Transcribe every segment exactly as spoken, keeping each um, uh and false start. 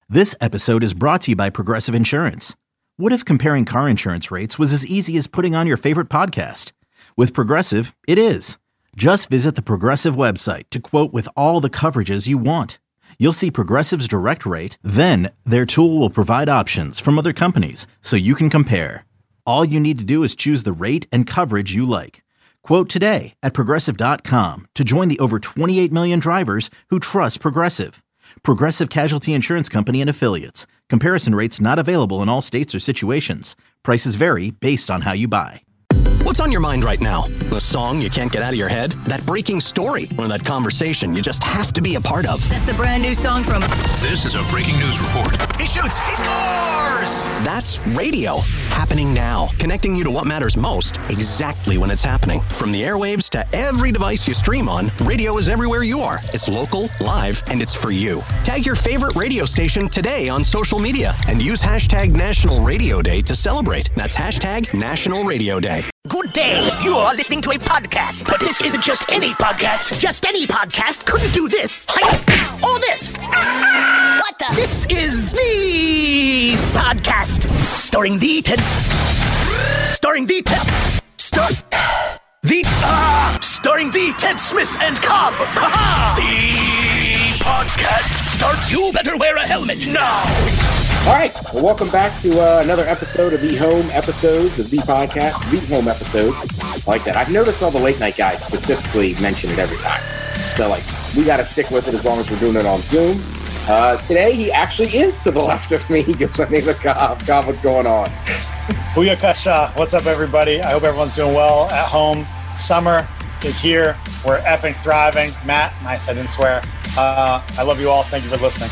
This episode is brought to you by Progressive Insurance. What if comparing car insurance rates was as easy as putting on your favorite podcast? With Progressive, it is. Just visit the Progressive website to quote with all the coverages you want. You'll see Progressive's direct rate, then their tool will provide options from other companies so you can compare. All you need to do is choose the rate and coverage you like. Quote today at progressive dot com to join the over twenty-eight million drivers who trust Progressive. Progressive Casualty Insurance Company and Affiliates. Comparison rates not available in all states or situations. Prices vary based on how you buy. What's on your mind right now? The song you can't get out of your head? That breaking story? Or that conversation you just have to be a part of? That's the brand new song from... This is a breaking news report. He shoots! He scores! That's radio. Happening now. Connecting you to what matters most, exactly when it's happening. From the airwaves to every device you stream on, radio is everywhere you are. It's local, live, and it's for you. Tag your favorite radio station today on social media and use hashtag National Radio Day to celebrate. That's hashtag National Radio Day. Good day. You are listening to a podcast. But this isn't just any podcast. Just any podcast couldn't do this. Or this. What the? This is the podcast. Starring the Ted... Starring the Ted... Star... The... Ah! Starring the Ted Smith and Cobb. Ha-ha! The podcast starts. You better wear a helmet now. All right, well, welcome back to uh, another episode of the home episodes of the podcast, the home episodes. I like that. I've noticed all the late night guys specifically mention it every time. So, like, we got to stick with it as long as we're doing it on Zoom. Uh, today, he actually is to the left of me. He gets my name of Cobb. Cobb, what's going on? Booyakasha. What's up, everybody? I hope everyone's doing well at home. Summer is here. We're effing thriving. Matt, nice, I didn't swear. Uh, I love you all. Thank you for listening.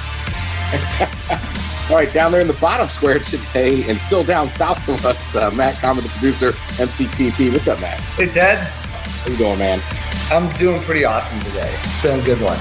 All right, down there in the bottom square today, and still down south of us, uh, Matt Common, the producer, M C T P. What's up, Matt? Hey, Ted. How you doing, man? I'm doing pretty awesome today. Feeling good one.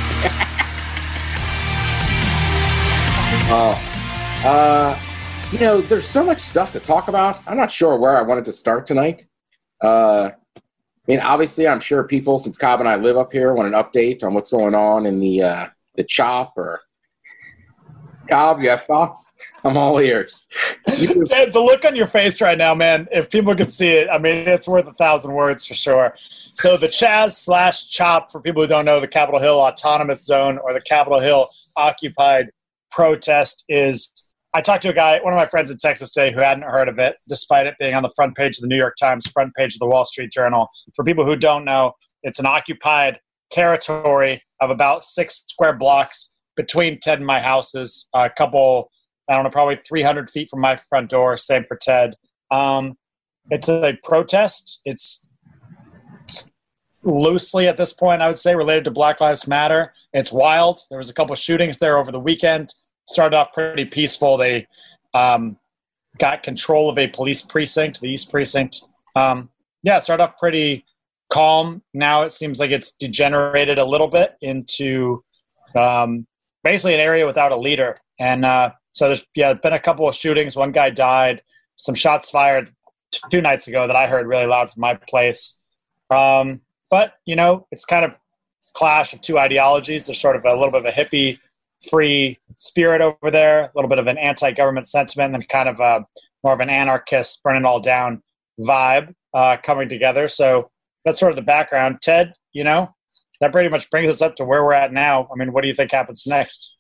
Oh, uh, you know, there's so much stuff to talk about. I'm not sure where I wanted to start tonight. Uh, I mean, obviously, I'm sure people, since Cobb and I live up here, want an update on what's going on in the uh, the chop or. Cobb, you have thoughts? I'm all ears. Ted, the look on your face right now, man, if people could see it, I mean, it's worth a thousand words for sure. So the Chaz slash CHOP, for people who don't know, the Capitol Hill Autonomous Zone or the Capitol Hill Occupied Protest is, I talked to a guy, one of my friends in Texas today who hadn't heard of it, despite it being on the front page of the New York Times, front page of the Wall Street Journal. For people who don't know, it's an occupied territory of about six square blocks between Ted and my houses, a couple, I don't know, probably three hundred feet from my front door, same for Ted. Um, it's a protest. It's, it's loosely at this point, I would say, related to Black Lives Matter. It's wild. There was a couple of shootings there over the weekend. Started off pretty peaceful. They um, got control of a police precinct, the East Precinct. Um, yeah, it started off pretty calm. Now it seems like it's degenerated a little bit into um, – basically an area without a leader. And uh, so there's yeah, been a couple of shootings. One guy died. Some shots fired t- two nights ago that I heard really loud from my place. Um, but, you know, it's kind of clash of two ideologies. There's sort of a little bit of a hippie-free spirit over there, a little bit of an anti-government sentiment, and kind of a, more of an anarchist, burn it all down vibe uh, coming together. So that's sort of the background. Ted, you know, that pretty much brings us up to where we're at now. I mean, what do you think happens next?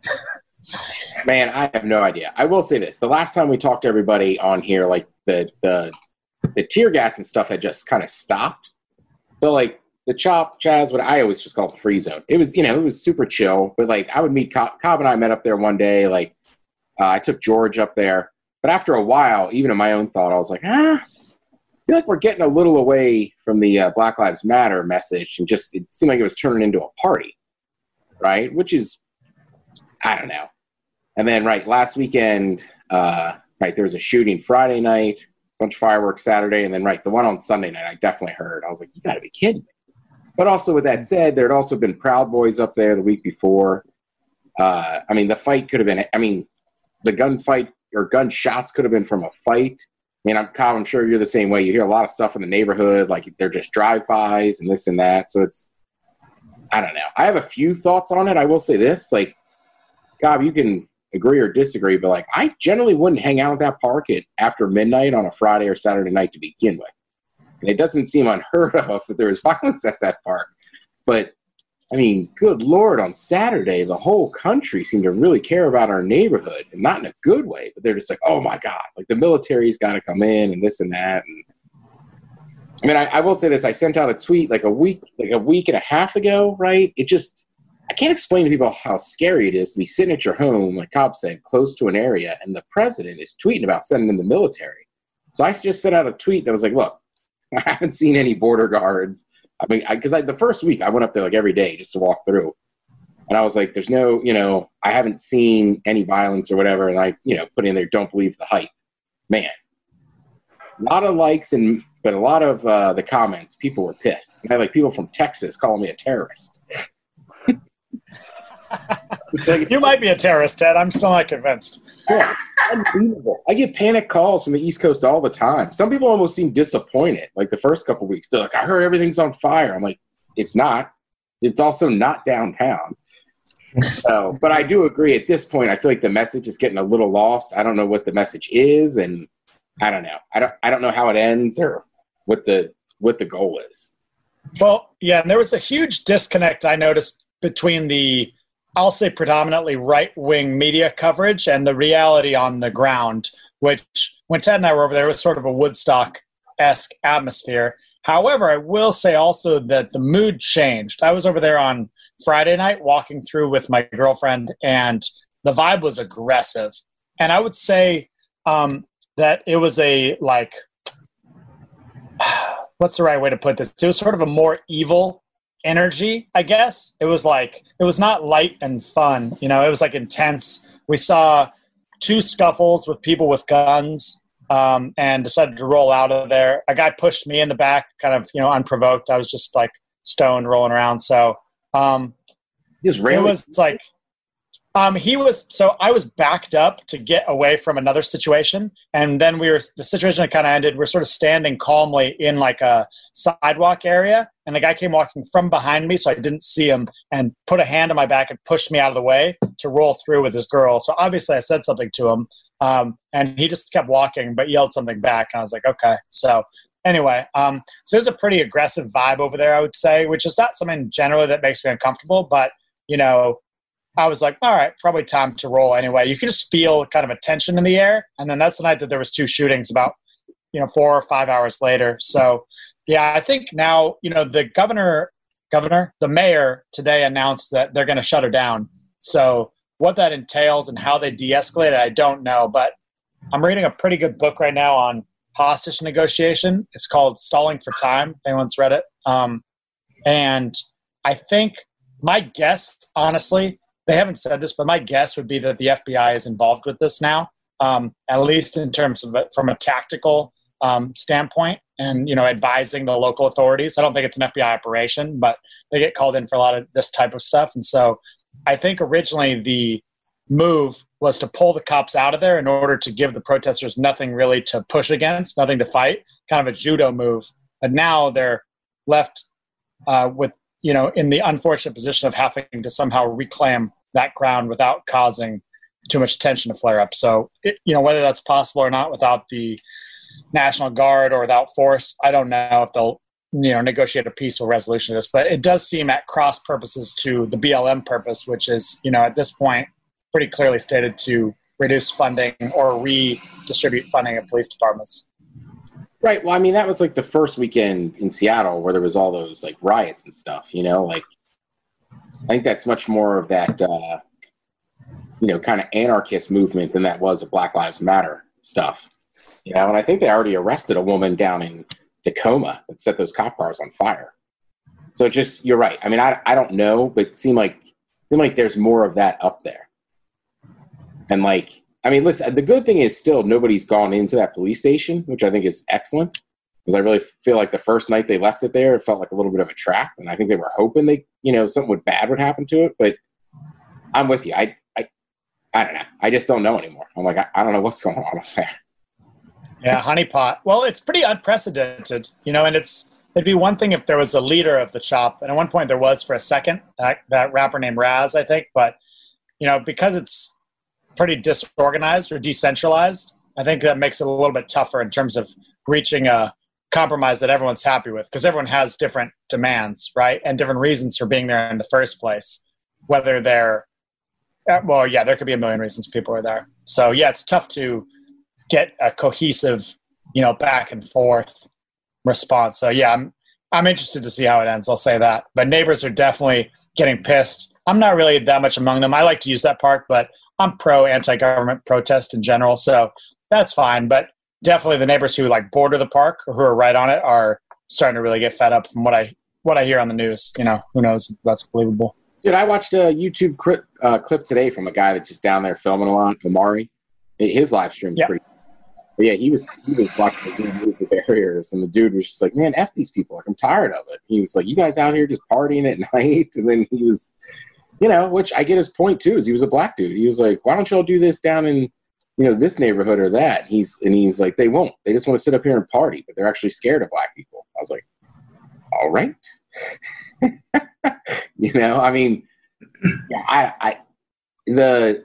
Man, I have no idea. I will say this. The last time we talked to everybody on here, like the the, the tear gas and stuff had just kind of stopped. So like the chop, Chaz, what I always just call it the free zone. It was, you know, it was super chill. But like I would meet Cobb, Cobb and I met up there one day. Like uh, I took George up there. But after a while, even in my own thought, I was like, ah, I feel like we're getting a little away from the uh, Black Lives Matter message, and just it seemed like it was turning into a party, right? Which is, I don't know. And then, right, last weekend, uh, right, there was a shooting Friday night, a bunch of fireworks Saturday, and then, right, the one on Sunday night I definitely heard. I was like, you got to be kidding me. But also with that said, there had also been Proud Boys up there the week before. Uh, I mean, the fight could have been, I mean, the gunfight or gunshots could have been from a fight. I mean, I'm, Kyle, I'm sure you're the same way. You hear a lot of stuff in the neighborhood, like they're just drive-bys and this and that. So it's, I don't know. I have a few thoughts on it. I will say this, like, Cobb, you can agree or disagree, but like I generally wouldn't hang out at that park at after midnight on a Friday or Saturday night to begin with. And it doesn't seem unheard of that there is violence at that park. But I mean, good Lord, on Saturday, the whole country seemed to really care about our neighborhood, and not in a good way, but they're just like, oh my God, like the military's got to come in and this and that. And I mean, I, I will say this, I sent out a tweet like a week, like a week and a half ago, right? It just, I can't explain to people how scary it is to be sitting at your home, like Cobb said, close to an area, and the president is tweeting about sending in the military. So I just sent out a tweet that was like, look, I haven't seen any border guards. I mean, because I, I, the first week I went up there like every day just to walk through. And I was like, there's no, you know, I haven't seen any violence or whatever. And I, you know, put in there, don't believe the hype. Man, a lot of likes, and but a lot of uh, the comments, people were pissed. And I had like people from Texas calling me a terrorist. Like, you might be a terrorist, Ted. I'm still not convinced. Yeah, unbelievable. I get panic calls from the East Coast all the time. Some people almost seem disappointed. Like the first couple of weeks, they're like, I heard everything's on fire. I'm like, it's not. It's also not downtown. So, but I do agree at this point, I feel like the message is getting a little lost. I don't know what the message is, and I don't know. I don't I don't know how it ends or what the what the goal is. Well, yeah, and there was a huge disconnect I noticed between the, I'll say predominantly right-wing media coverage and the reality on the ground, which when Ted and I were over there, it was sort of a Woodstock-esque atmosphere. However, I will say also that the mood changed. I was over there on Friday night walking through with my girlfriend, and the vibe was aggressive. And I would say um, that it was a, like, what's the right way to put this? It was sort of a more evil energy, I guess. It was like, it was not light and fun. You know, it was like intense. We saw two scuffles with people with guns um, and decided to roll out of there. A guy pushed me in the back, kind of, you know, unprovoked. I was just like stoned rolling around. So um, Just it was like, um, he was, so I was backed up to get away from another situation. And then we were, the situation kind of ended. We're sort of standing calmly in like a sidewalk area. And the guy came walking from behind me, so I didn't see him, and put a hand on my back and pushed me out of the way to roll through with his girl. So obviously I said something to him. Um, and he just kept walking, but yelled something back. And I was like, okay. So anyway, um, so there's a pretty aggressive vibe over there, I would say, which is not something generally that makes me uncomfortable, but, you know, I was like, all right, probably time to roll anyway. You could just feel kind of a tension in the air. And then that's the night that there was two shootings about, you know, four or five hours later. So, yeah, I think now, you know, the governor, governor, the mayor today announced that they're going to shut her down. So what that entails and how they de-escalate it, I don't know. But I'm reading a pretty good book right now on hostage negotiation. It's called Stalling for Time. If anyone's read it. Um, and I think my guess, honestly, they haven't said this, but my guess would be that the F B I is involved with this now, um, at least in terms of it from a tactical um, standpoint and, you know, advising the local authorities. I don't think it's an F B I operation, but they get called in for a lot of this type of stuff. And so I think originally the move was to pull the cops out of there in order to give the protesters nothing really to push against, nothing to fight, kind of a judo move. But now they're left uh, with, you know, in the unfortunate position of having to somehow reclaim that ground without causing too much tension to flare up. So, it, you know, whether that's possible or not without the National Guard or without force, I don't know if they'll, you know, negotiate a peaceful resolution of this. But it does seem at cross purposes to the B L M purpose, which is, you know, at this point, pretty clearly stated to reduce funding or redistribute funding at police departments. Right. Well, I mean, that was like the first weekend in Seattle where there was all those like riots and stuff, you know, like I think that's much more of that, uh, you know, kind of anarchist movement than that was a Black Lives Matter stuff, you know, and I think they already arrested a woman down in Tacoma that set those cop cars on fire. So it just, you're right. I mean, I, I don't know, but it seemed like, it seemed like there's more of that up there. And like, I mean, listen, the good thing is still nobody's gone into that police station, which I think is excellent. Because I really feel like the first night they left it there, it felt like a little bit of a trap. And I think they were hoping they, you know, something would bad would happen to it. But I'm with you. I I, I don't know. I just don't know anymore. I'm like, I, I don't know what's going on up there. Yeah, honeypot. Well, it's pretty unprecedented, you know, and it's, it'd be one thing if there was a leader of the CHOP. And at one point there was for a second, that, that rapper named Raz, I think. But, you know, because it's pretty disorganized or decentralized. I think that makes it a little bit tougher in terms of reaching a compromise that everyone's happy with, because everyone has different demands, right? And different reasons for being there in the first place. Whether they're, well, yeah, there could be a million reasons people are there. So yeah, it's tough to get a cohesive, you know, back and forth response. So yeah, I'm I'm interested to see how it ends. I'll say that. But neighbors are definitely getting pissed. I'm not really that much among them. I like to use that part, but I'm pro anti-government protest in general, so that's fine. But definitely the neighbors who like border the park or who are right on it are starting to really get fed up from what I what I hear on the news. You know, who knows if that's believable. Dude, I watched a YouTube clip, uh, clip today from a guy that's just down there filming a lot, Omari. His live stream's yep. pretty. But yeah, he was he was watching the move the barriers, and the dude was just like, "Man, f these people! Like, I'm tired of it." He was like, "You guys out here just partying at night," and then he was, you know, which I get his point too. Is he was a black dude. He was like, "Why don't y'all do this down in, you know, this neighborhood or that?" He's and he's like, "They won't. They just want to sit up here and party, but they're actually scared of black people." I was like, "All right." You know, I mean, yeah, I, I, the,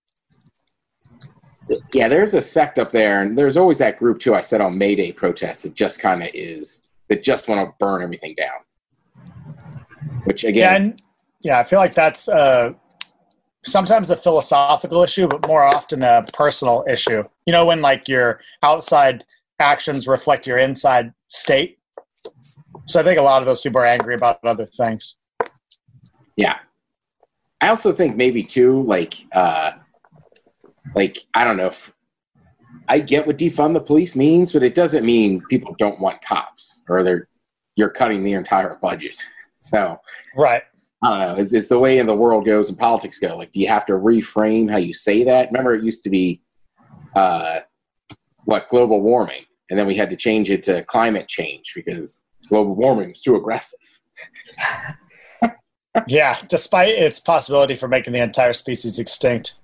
yeah, there's a sect up there, and there's always that group too. I said on May Day protests that just kind of is that just want to burn everything down. Which again, yeah, and, yeah, I feel like that's uh, sometimes a philosophical issue, but more often a personal issue. You know, when like your outside actions reflect your inside state. So I think a lot of those people are angry about other things. Yeah. I also think maybe too, like, uh, like, I don't know if I get what defund the police means, but it doesn't mean people don't want cops or they're, you're cutting the entire budget. So, right. I don't know. Is is the way in the world goes and politics go? Like, do you have to reframe how you say that? Remember, it used to be, uh, what, global warming. And then we had to change it to climate change because global warming is too aggressive. Yeah, despite its possibility for making the entire species extinct.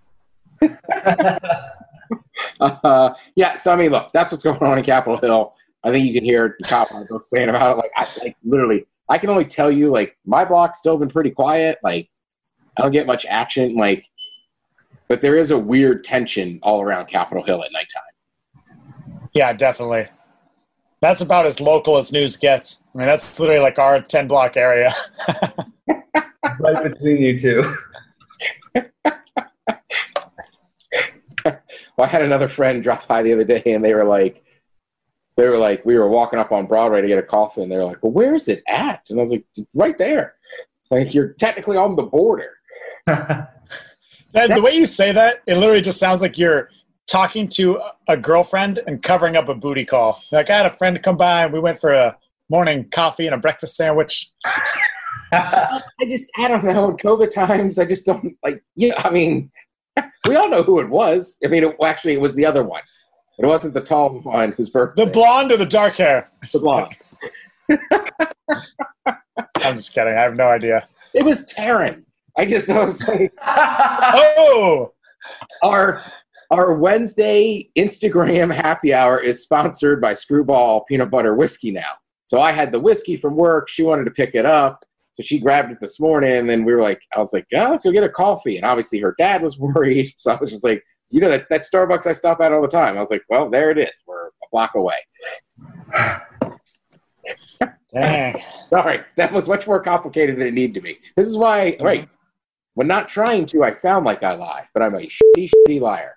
uh, yeah, so I mean, look, that's what's going on in Capitol Hill. I think you can hear the cop saying about it. Like, I, like literally, I can only tell you, like, my block's still been pretty quiet. Like, I don't get much action. Like, but there is a weird tension all around Capitol Hill at nighttime. Yeah, definitely. That's about as local as news gets. I mean, that's literally like our ten block area. Right between you two. Well, I had another friend drop by the other day, and they were like, they were like, we were walking up on Broadway to get a coffee, and they were like, well, where's it at? And I was like, right there. Like, you're technically on the border. And the way you say that, it literally just sounds like you're talking to a girlfriend and covering up a booty call. Like, I had a friend come by, and we went for a morning coffee and a breakfast sandwich. I just, I don't know. In COVID times, I just don't, like, yeah, I mean, we all know who it was. I mean, it, well, actually, it was the other one. It wasn't the tall one whose birthday. The blonde or the dark hair? The blonde. I'm just kidding. I have no idea. It was Taryn. I just I was like, oh! Our, our Wednesday Instagram happy hour is sponsored by Screwball Peanut Butter Whiskey now. So I had the whiskey from work. She wanted to pick it up. So she grabbed it this morning, and then we were like, I was like, yeah, let's go get a coffee. And obviously her dad was worried. So I was just like, you know, that, that Starbucks I stop at all the time. I was like, well, there it is. We're a block away. Dang. Sorry. That was much more complicated than it needed to be. This is why, right, when not trying to, I sound like I lie, but I'm a shitty, shitty liar.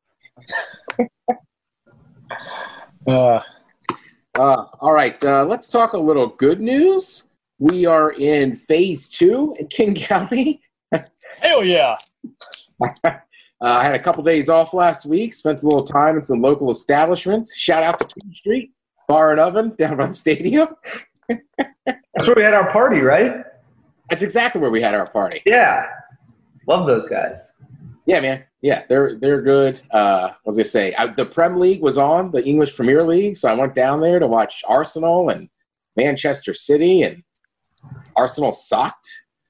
uh, uh, all right. Uh, let's talk a little good news. We are in phase two in King County. Hell yeah. uh, I had a couple days off last week, spent a little time in some local establishments. Shout out to King Street, Bar and Oven down by the stadium. That's where we had our party, right? That's exactly where we had our party. Yeah. Love those guys. Yeah, man. Yeah, they're they're good. Uh, I was going to say, I, the Prem League was on, the English Premier League, so I went down there to watch Arsenal and Manchester City, and Arsenal sucked.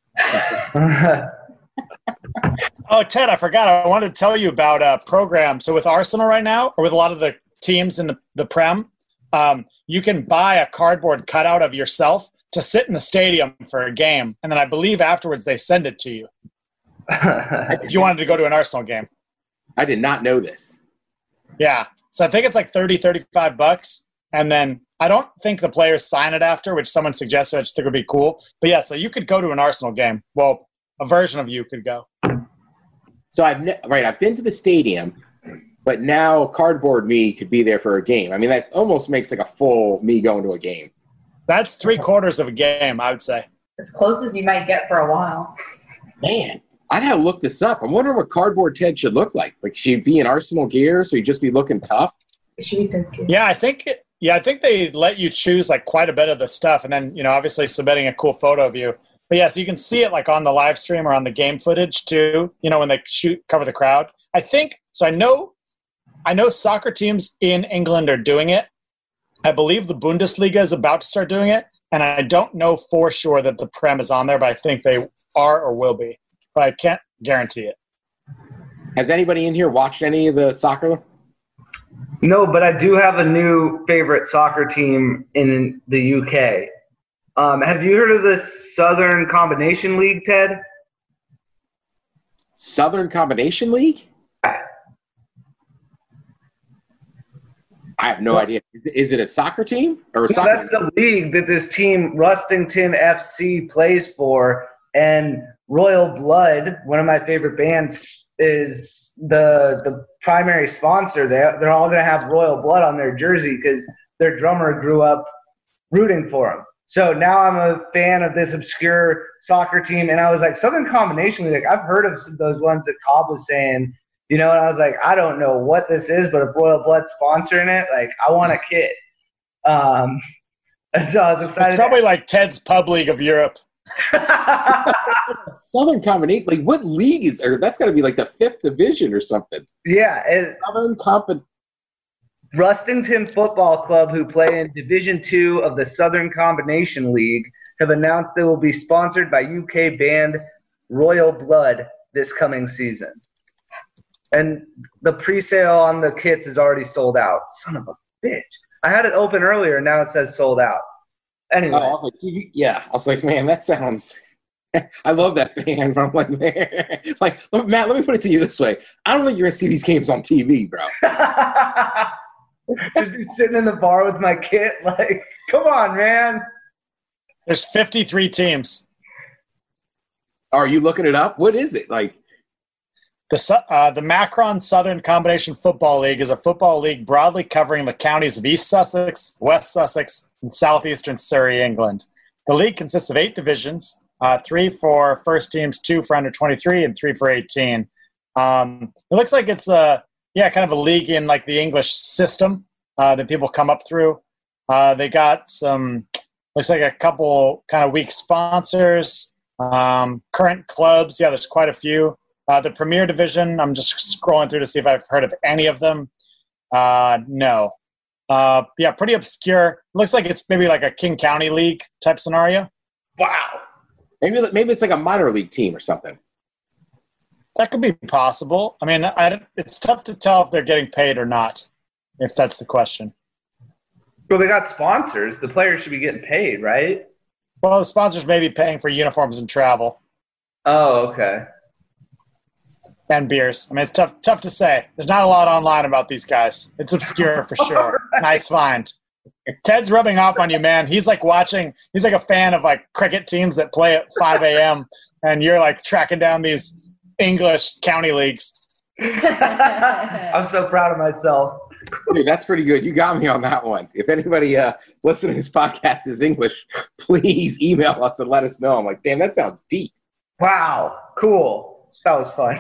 Oh, Ted, I forgot. I wanted to tell you about a program. So with Arsenal right now, or with a lot of the teams in the, the Prem, um, you can buy a cardboard cutout of yourself to sit in the stadium for a game. And then I believe afterwards they send it to you if you wanted to go to an Arsenal game. I did not know this. Yeah. So I think it's like thirty, thirty-five bucks. And then I don't think the players sign it after, which someone suggested. I just think would be cool. But yeah, so you could go to an Arsenal game. Well, a version of you could go. So I've ne- right, I've been to the stadium, but now cardboard me could be there for a game. I mean, that almost makes like a full me going to a game. That's three quarters of a game, I would say. As close as you might get for a while. Man, I gotta look this up. I'm wondering what cardboard Ted should look like. Like, should he be in Arsenal gear, so he'd just be looking tough? It should be good. Yeah, I think yeah, I think they let you choose like quite a bit of the stuff, and then you know, obviously submitting a cool photo of you. But yeah, so you can see it like on the live stream or on the game footage too. You know, when they shoot cover the crowd. I think so. I know, I know soccer teams in England are doing it. I believe the Bundesliga is about to start doing it, and I don't know for sure that the Prem is on there, but I think they are or will be. But I can't guarantee it. Has anybody in here watched any of the soccer? No, but I do have a new favorite soccer team in the U K. Um, have you heard of the Southern Combination League, Ted? Southern Combination League? I have no idea. Is it a soccer team or a no, soccer? That's the league that this team, Rustington F C, plays for. And Royal Blood, one of my favorite bands, is the the primary sponsor. They they're all going to have Royal Blood on their jersey because their drummer grew up rooting for them. So now I'm a fan of this obscure soccer team, and I was like, Southern Combination League. Like, I've heard of those ones that Cobb was saying, you know. And I was like, I don't know what this is, but if Royal Blood's sponsoring it, like, I want a kid. Um, and so I was excited. It's probably like Ted's Pub League of Europe. Southern Combination, like what league is there? That's got to be like the fifth division or something. Yeah, it, Southern Comp. Rustington Football Club, who play in Division Two of the Southern Combination League, have announced they will be sponsored by U K band Royal Blood this coming season. And the pre-sale on the kits is already sold out. Son of a bitch! I had it open earlier, and now it says sold out. Anyway, oh, I was like, dude, yeah, I was like, man, that sounds. I love that band. But I'm like, man, like, Matt, let me put it to you this way: I don't think you're gonna see these games on T V, bro. Just be sitting in the bar with my kit, like, come on, man. There's fifty-three teams. Are you looking it up? What is it like? The uh, the Macron Southern Combination Football League is a football league broadly covering the counties of East Sussex, West Sussex, and southeastern Surrey, England. The league consists of eight divisions, uh, three for first teams, two for under twenty-three, and three for eighteen. Um, it looks like it's a yeah, kind of a league in like the English system uh, that people come up through. Uh, they got some looks like a couple kind of weak sponsors, um, current clubs. Yeah, there's quite a few. Uh, the Premier Division, I'm just scrolling through to see if I've heard of any of them. Uh, no. Uh, yeah, pretty obscure. Looks like it's maybe like a King County League type scenario. Wow. Maybe maybe it's like a minor league team or something. That could be possible. I mean, I, it's tough to tell if they're getting paid or not, if that's the question. Well, they got sponsors. The players should be getting paid, right? Well, the sponsors may be paying for uniforms and travel. Oh, okay. And beers. I mean, it's tough tough to say. There's not a lot online about these guys. It's obscure for sure. Right. Nice find. Ted's rubbing off on you, man. He's like watching – he's like a fan of like cricket teams that play at five a.m. and you're like tracking down these English county leagues. I'm so proud of myself. Dude, that's pretty good. You got me on that one. If anybody uh, listening to this podcast is English, please email us and let us know. I'm like, damn, that sounds deep. Wow. Cool. That was fun.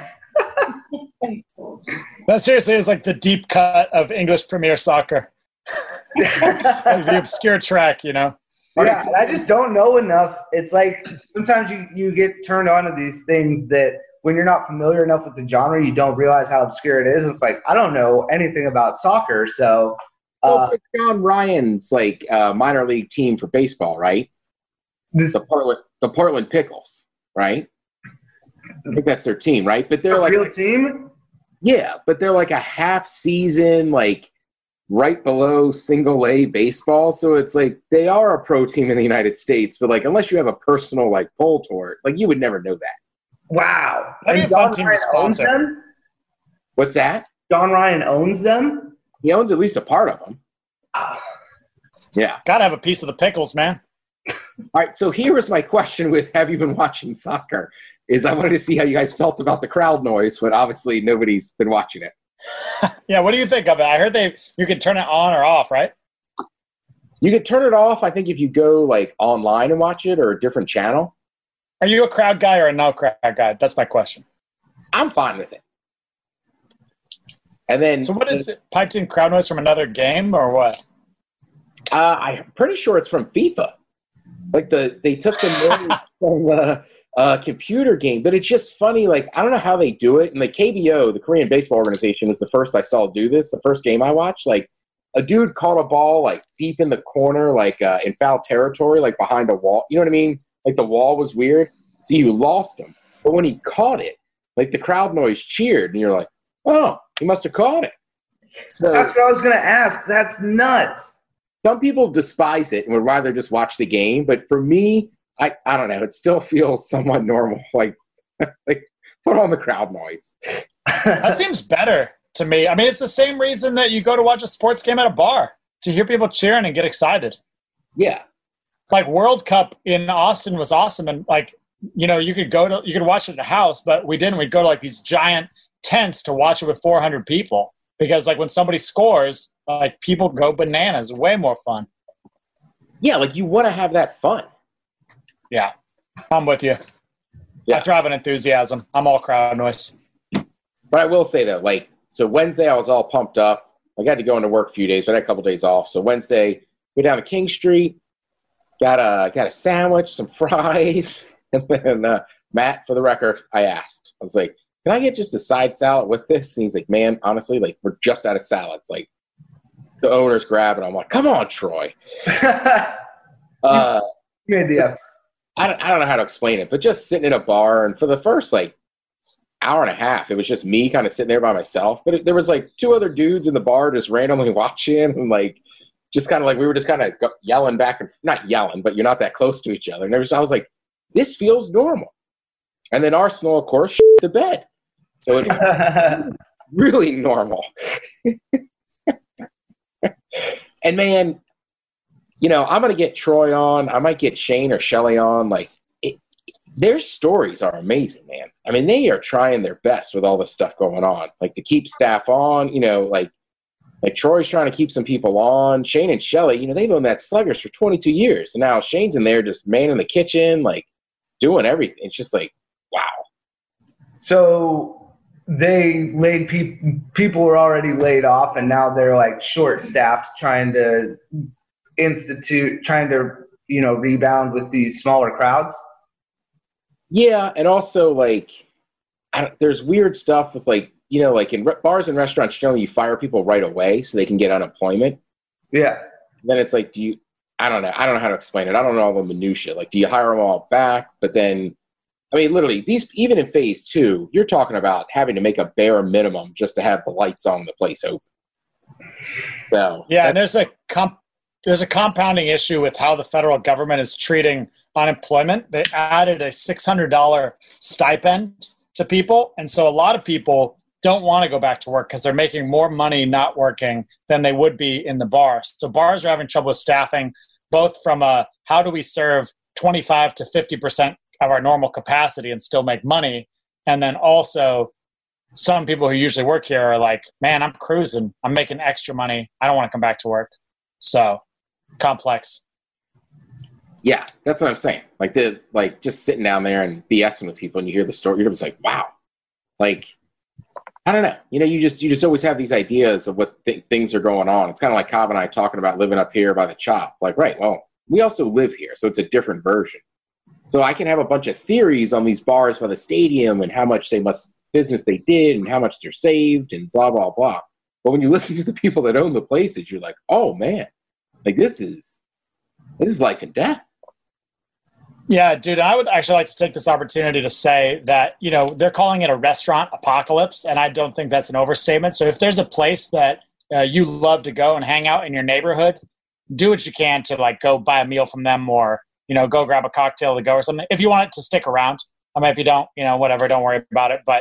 That seriously is like the deep cut of English Premier Soccer. Like the obscure track, you know? Yeah, I just don't know enough. It's like sometimes you, you get turned on to these things that when you're not familiar enough with the genre, you don't realize how obscure it is. It's like, I don't know anything about soccer, so. Uh, well, it's like John Ryan's like uh, minor league team for baseball, right? This, the Portland, the Portland Pickles, right? I think that's their team, right? But they're a like real team. Yeah, but they're like a half season, like right below single A baseball. So it's like they are a pro team in the United States, but like unless you have a personal like pull toward, like you would never know that. Wow, That'd be a fun team to sponsor. What's that? Sean Ryan owns them? He owns at least a part of them. Oh. Yeah. Gotta have a piece of the pickles, man. All right, so here was my question with have you been watching soccer? Is I wanted to see how you guys felt about the crowd noise, but obviously nobody's been watching it. Yeah, what do you think of it? I heard they you can turn it on or off, right? You can turn it off, I think, if you go like online and watch it or a different channel. Are you a crowd guy or a no crowd guy? That's my question. I'm fine with it. And then, so what is it? Piped in crowd noise from another game or what? Uh, I'm pretty sure it's from FIFA. Like the they took the noise from the uh, computer game, but it's just funny. Like I don't know how they do it. And the K B O, the Korean Baseball Organization, was the first I saw do this. The first game I watched, like a dude caught a ball like deep in the corner, like uh, in foul territory, like behind a wall. You know what I mean? Like the wall was weird, so you lost him. But when he caught it, like the crowd noise cheered, and you're like, oh, he must have caught it. So that's what I was gonna ask. That's nuts. Some people despise it and would rather just watch the game, but for me, I, I don't know. It still feels somewhat normal. Like, like put on the crowd noise. That seems better to me. I mean, it's the same reason that you go to watch a sports game at a bar, to hear people cheering and get excited. Yeah. Like World Cup in Austin was awesome, and like you know, you could go to you could watch it at a house, but we didn't. We'd go to like these giant tents to watch it with four hundred people. Because, like, when somebody scores, like, people go bananas. Way more fun. Yeah, like, you want to have that fun. Yeah. I'm with you. Yeah. I thrive on enthusiasm. I'm all crowd noise. But I will say, though, like, so Wednesday I was all pumped up. I got to go into work a few days, but I had a couple days off. So Wednesday, go down to King Street, got a, got a sandwich, some fries. And then, uh, Matt, for the record, I asked. I was like, can I get just a side salad with this? And he's like, man, honestly, like, we're just out of salads. Like, the owner's grabbing. I'm like, come on, Troy. uh, Good idea. I don't, I don't know how to explain it, but just sitting in a bar, and for the first, like, hour and a half, it was just me kind of sitting there by myself. But it, there was, like, two other dudes in the bar just randomly watching, and, like, just kind of like we were just kind of yelling back and – not yelling, but you're not that close to each other. And there was, I was like, this feels normal. And then Arsenal, of course, shit the bed. So it's really normal. And, man, you know, I'm going to get Troy on. I might get Shane or Shelly on. Like, it, their stories are amazing, man. I mean, they are trying their best with all this stuff going on. Like, to keep staff on, you know, like, like Troy's trying to keep some people on. Shane and Shelly, you know, they've owned that Sluggers for twenty-two years. And now Shane's in there just manning the kitchen, like, doing everything. It's just like, wow. So they laid people people were already laid off, and now they're like short staffed, trying to institute, trying to you know rebound with these smaller crowds. Yeah, and also like I don't, there's weird stuff with like you know like in re- bars and restaurants generally you fire people right away so they can get unemployment. Yeah. Then it's like, do you? I don't know. I don't know how to explain it. I don't know all the minutia. Like, do you hire them all back? But then. I mean, literally, these even in phase two, you're talking about having to make a bare minimum just to have the lights on the place open. So yeah, and there's a comp- there's a compounding issue with how the federal government is treating unemployment. They added a six hundred dollars stipend to people, and so a lot of people don't want to go back to work because they're making more money not working than they would be in the bars. So bars are having trouble with staffing, both from a how do we serve twenty-five to fifty percent of our normal capacity and still make money. And then also some people who usually work here are like, man, I'm cruising. I'm making extra money. I don't want to come back to work. So complex. Yeah, that's what I'm saying. Like the, like just sitting down there and BSing with people and you hear the story, you're just like, wow. Like, I don't know. You know, you just, you just always have these ideas of what th- things are going on. It's kind of like Cobb and I talking about living up here by the Chop. Like, right. Well, we also live here. So it's a different version. So I can have a bunch of theories on these bars by the stadium and how much they must business they did and how much they're saved and blah, blah, blah. But when you listen to the people that own the places, you're like, oh man, like this is, this is life and death. Yeah, dude, I would actually like to take this opportunity to say that, you know, they're calling it a restaurant apocalypse, and I don't think that's an overstatement. So if there's a place that uh, you love to go and hang out in your neighborhood, do what you can to like go buy a meal from them or, you know, go grab a cocktail to go or something. If you want it to stick around, I mean, if you don't, you know, whatever, don't worry about it. But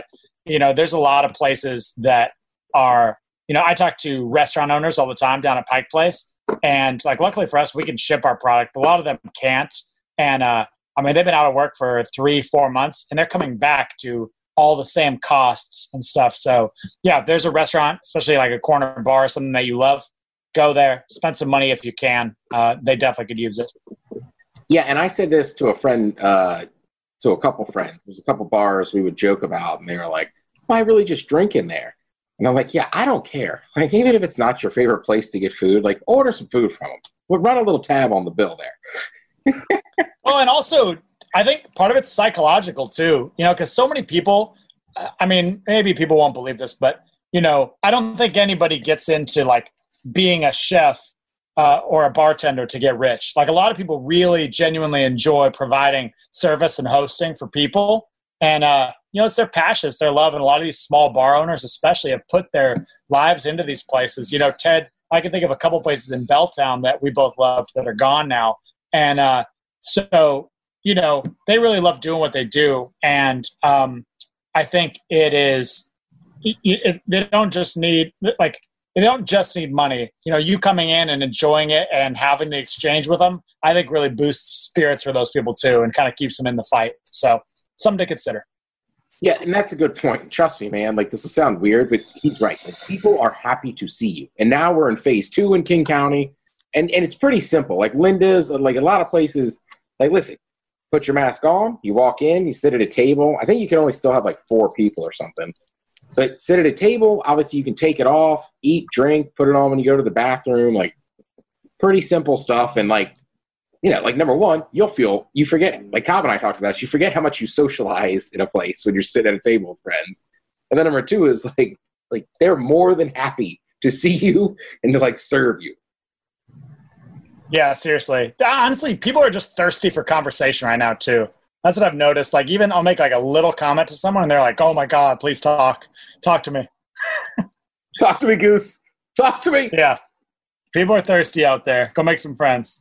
you know, there's a lot of places that are, you know, I talk to restaurant owners all the time down at Pike Place. And like, luckily for us, we can ship our product. But a lot of them can't. And uh, I mean, they've been out of work for three, four months, and they're coming back to all the same costs and stuff. So yeah, if there's a restaurant, especially like a corner bar or something that you love, go there, spend some money if you can. Uh, they definitely could use it. Yeah, and I said this to a friend, uh, to a couple friends. There's a couple bars we would joke about, and they were like, well, I really just drink in there. And I'm like, yeah, I don't care. Like, even if it's not your favorite place to get food, like, order some food from them. We'll run a little tab on the bill there. Well, and also, I think part of it's psychological, too. You know, because so many people, I mean, maybe people won't believe this, but, you know, I don't think anybody gets into, like, being a chef uh, or a bartender to get rich. Like, a lot of people really genuinely enjoy providing service and hosting for people. And, uh, you know, it's their passion, it's their love. And a lot of these small bar owners especially have put their lives into these places. You know, Ted, I can think of a couple places in Belltown that we both loved that are gone now. And uh, so, you know, they really love doing what they do. And um, I think it is, it, it, they don't just need, like, they don't just need money. You know, you coming in and enjoying it and having the exchange with them, I think really boosts spirits for those people too and kind of keeps them in the fight. So something to consider. Yeah, and that's a good point. Trust me, man. Like, this will sound weird, but he's right. Like, people are happy to see you. And now we're in phase two in King County, and, and it's pretty simple. Like, Linda's, like a lot of places, like, listen, put your mask on, you walk in, you sit at a table. I think you can only still have, like, four people or something. But sit at a table, obviously you can take it off, eat, drink, put it on when you go to the bathroom. Like, pretty simple stuff. And, like, you know, like, number one, you'll feel, you forget, like Cobb and I talked about this, you forget how much you socialize in a place when you're sitting at a table with friends. And then number two is, like, like they're more than happy to see you and to, like, serve you. Yeah, seriously. Honestly, people are just thirsty for conversation right now, too. That's what I've noticed. Like, even I'll make, like, a little comment to someone, and they're like, oh, my God, please talk. Talk to me. Talk to me, Goose. Talk to me. Yeah. People are thirsty out there. Go make some friends.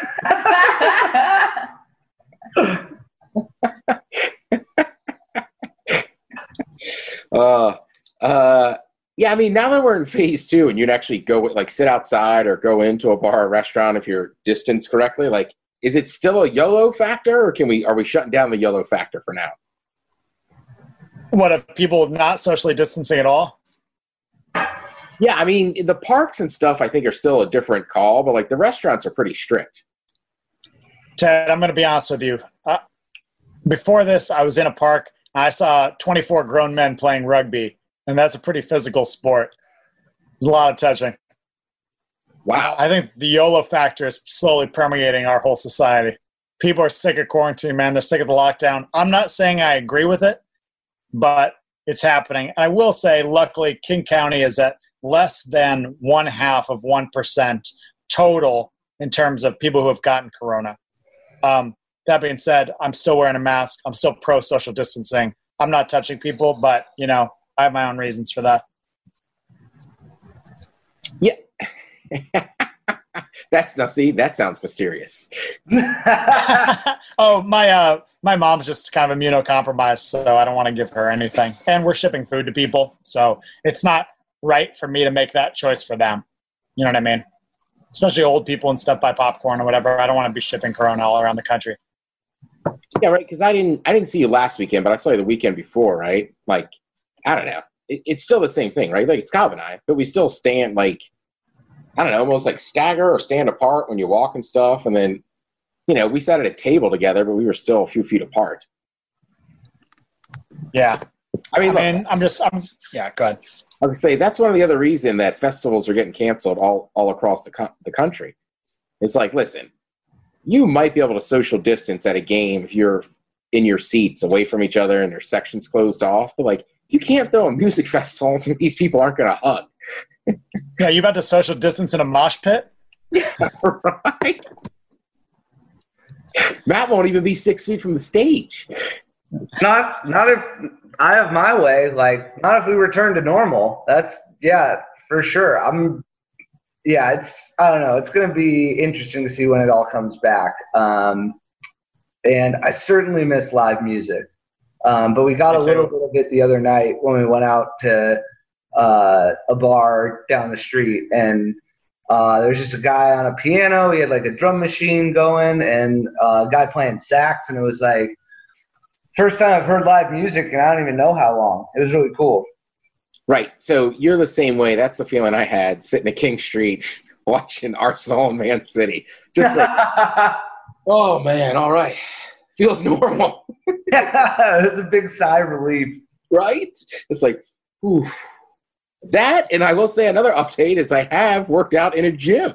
uh, uh, yeah, I mean, now that we're in phase two and you'd actually go, like, sit outside or go into a bar or restaurant if you're distanced correctly, like, is it still a YOLO factor, or can we, are we shutting down the YOLO factor for now? What, if people not socially distancing at all? Yeah, I mean, the parks and stuff, I think, are still a different call, but, like, the restaurants are pretty strict. Ted, I'm going to be honest with you. Uh, before this, I was in a park, and I saw twenty-four grown men playing rugby, and that's a pretty physical sport. There's a lot of touching. Wow. I think the YOLO factor is slowly permeating our whole society. People are sick of quarantine, man. They're sick of the lockdown. I'm not saying I agree with it, but it's happening. And I will say, luckily, King County is at less than one half of one percent total in terms of people who have gotten corona. Um, that being said, I'm still wearing a mask. I'm still pro social distancing. I'm not touching people, but, you know, I have my own reasons for that. Yeah. That's, now see, that sounds mysterious. oh, my, uh, my mom's just kind of immunocompromised, so I don't want to give her anything. And we're shipping food to people, so it's not right for me to make that choice for them. You know what I mean? Especially old people and stuff buy popcorn or whatever. I don't want to be shipping corona all around the country. Yeah, right. Because I didn't, I didn't see you last weekend, but I saw you the weekend before, right? Like, I don't know. It, it's still the same thing, right? Like, it's Cobb and I, but we still stand, like, I don't know, almost like stagger or stand apart when you walk and stuff. And then, you know, we sat at a table together, but we were still a few feet apart. Yeah. I mean, I mean, look, I'm just, I'm, yeah, go ahead. I was going to say, that's one of the other reasons that festivals are getting canceled all, all across the co- the country. It's like, listen, you might be able to social distance at a game if you're in your seats away from each other and their sections closed off. But, like, you can't throw a music festival and these people aren't going to hug. Yeah, you about to social distance in a mosh pit? Yeah, right. Matt won't even be six feet from the stage. Not, not if I have my way. Like, not if we return to normal. That's yeah, for sure. I'm. Yeah, it's. I don't know. It's going to be interesting to see when it all comes back. Um, and I certainly miss live music. Um, but we got Me a too. little bit of it the other night when we went out to uh, a bar down the street, and uh, there was just a guy on a piano. He had like a drum machine going, and uh, a guy playing sax, and it was like first time I've heard live music, and I don't even know how long. It was really cool. Right. So you're the same way. That's the feeling I had sitting at King Street watching Arsenal and Man City. Just like, oh, man, all right. Feels normal. Yeah, it was a big sigh of relief. Right? It's like, ooh. That, and I will say another update is I have worked out in a gym.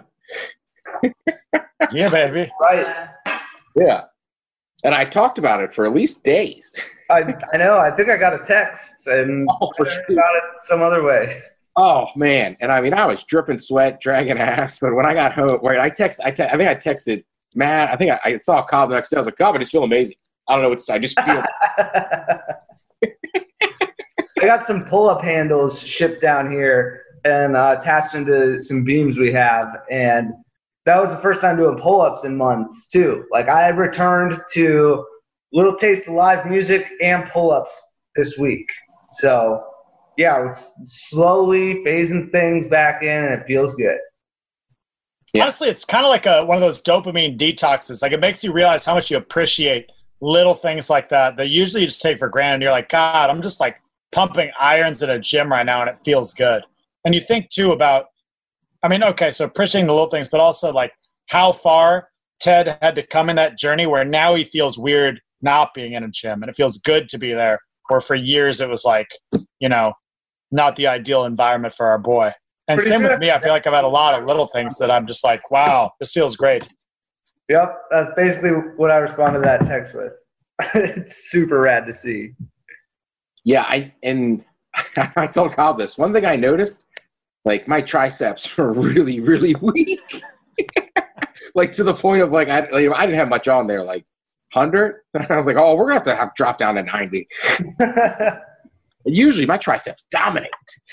Yeah, baby. Right. Yeah. And I talked about it for at least days. I, I know. I think I got a text and Oh, for I heard sure. about it some other way. Oh, man. And I mean, I was dripping sweat, dragging ass. But when I got home, wait, I text, I, te- I think I texted Matt. I think I, I saw Cobb the next day. I was like, Cobb, I just feel amazing. I don't know what to say. I just feel I got some pull-up handles shipped down here and uh, attached into some beams we have. And that was the first time doing pull-ups in months, too. Like, I returned to Little Taste of live music and pull-ups this week. So, yeah, it's slowly phasing things back in, and it feels good. Yeah. Honestly, it's kind of like a, one of those dopamine detoxes. Like, it makes you realize how much you appreciate little things like that that usually you just take for granted. You're like, God, I'm just like pumping irons in a gym right now, and it feels good. And you think, too, about, I mean, okay, so appreciating the little things, but also, like, how far Ted had to come in that journey where now he feels weird not being in a gym, and it feels good to be there, where for years it was like, you know, not the ideal environment for our boy. And Pretty same good. with me. I feel like I've had a lot of little things that I'm just like, wow, this feels great. Yep, that's basically what I responded to that text with. It's super rad to see. Yeah, I and I told Cobb this. One thing I noticed, like my triceps were really, really weak. Like to the point of like I, like, I didn't have much on there, like one hundred. I was like, oh, we're gonna have to have drop down to ninety. Usually, my triceps dominate.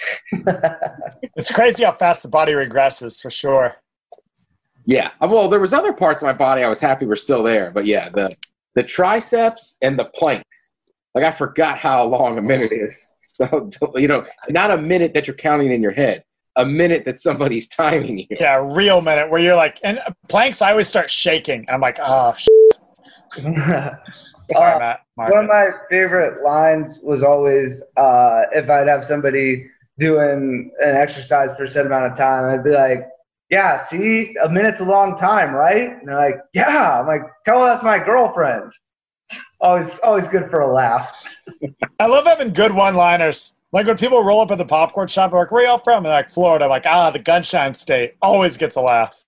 It's crazy how fast the body regresses, for sure. Yeah, well, there was other parts of my body I was happy were still there, but yeah, the the triceps and the planks. Like I forgot how long a minute is. So you know, not a minute that you're counting in your head, a minute that somebody's timing you. Yeah, a real minute where you're like, and planks, I always start shaking. And I'm like, oh, sh-. Sorry, Uh, Matt. One of my favorite lines was always uh, if I'd have somebody doing an exercise for a set amount of time, I'd be like, yeah, see, a minute's a long time, right? And they're like, yeah. I'm like, tell her that's my girlfriend. Always, always good for a laugh. I love having good one-liners. Like when people roll up at the popcorn shop, they're like, where y'all from? They're like, Florida. I'm like, ah, the Gunshine State. Always gets a laugh.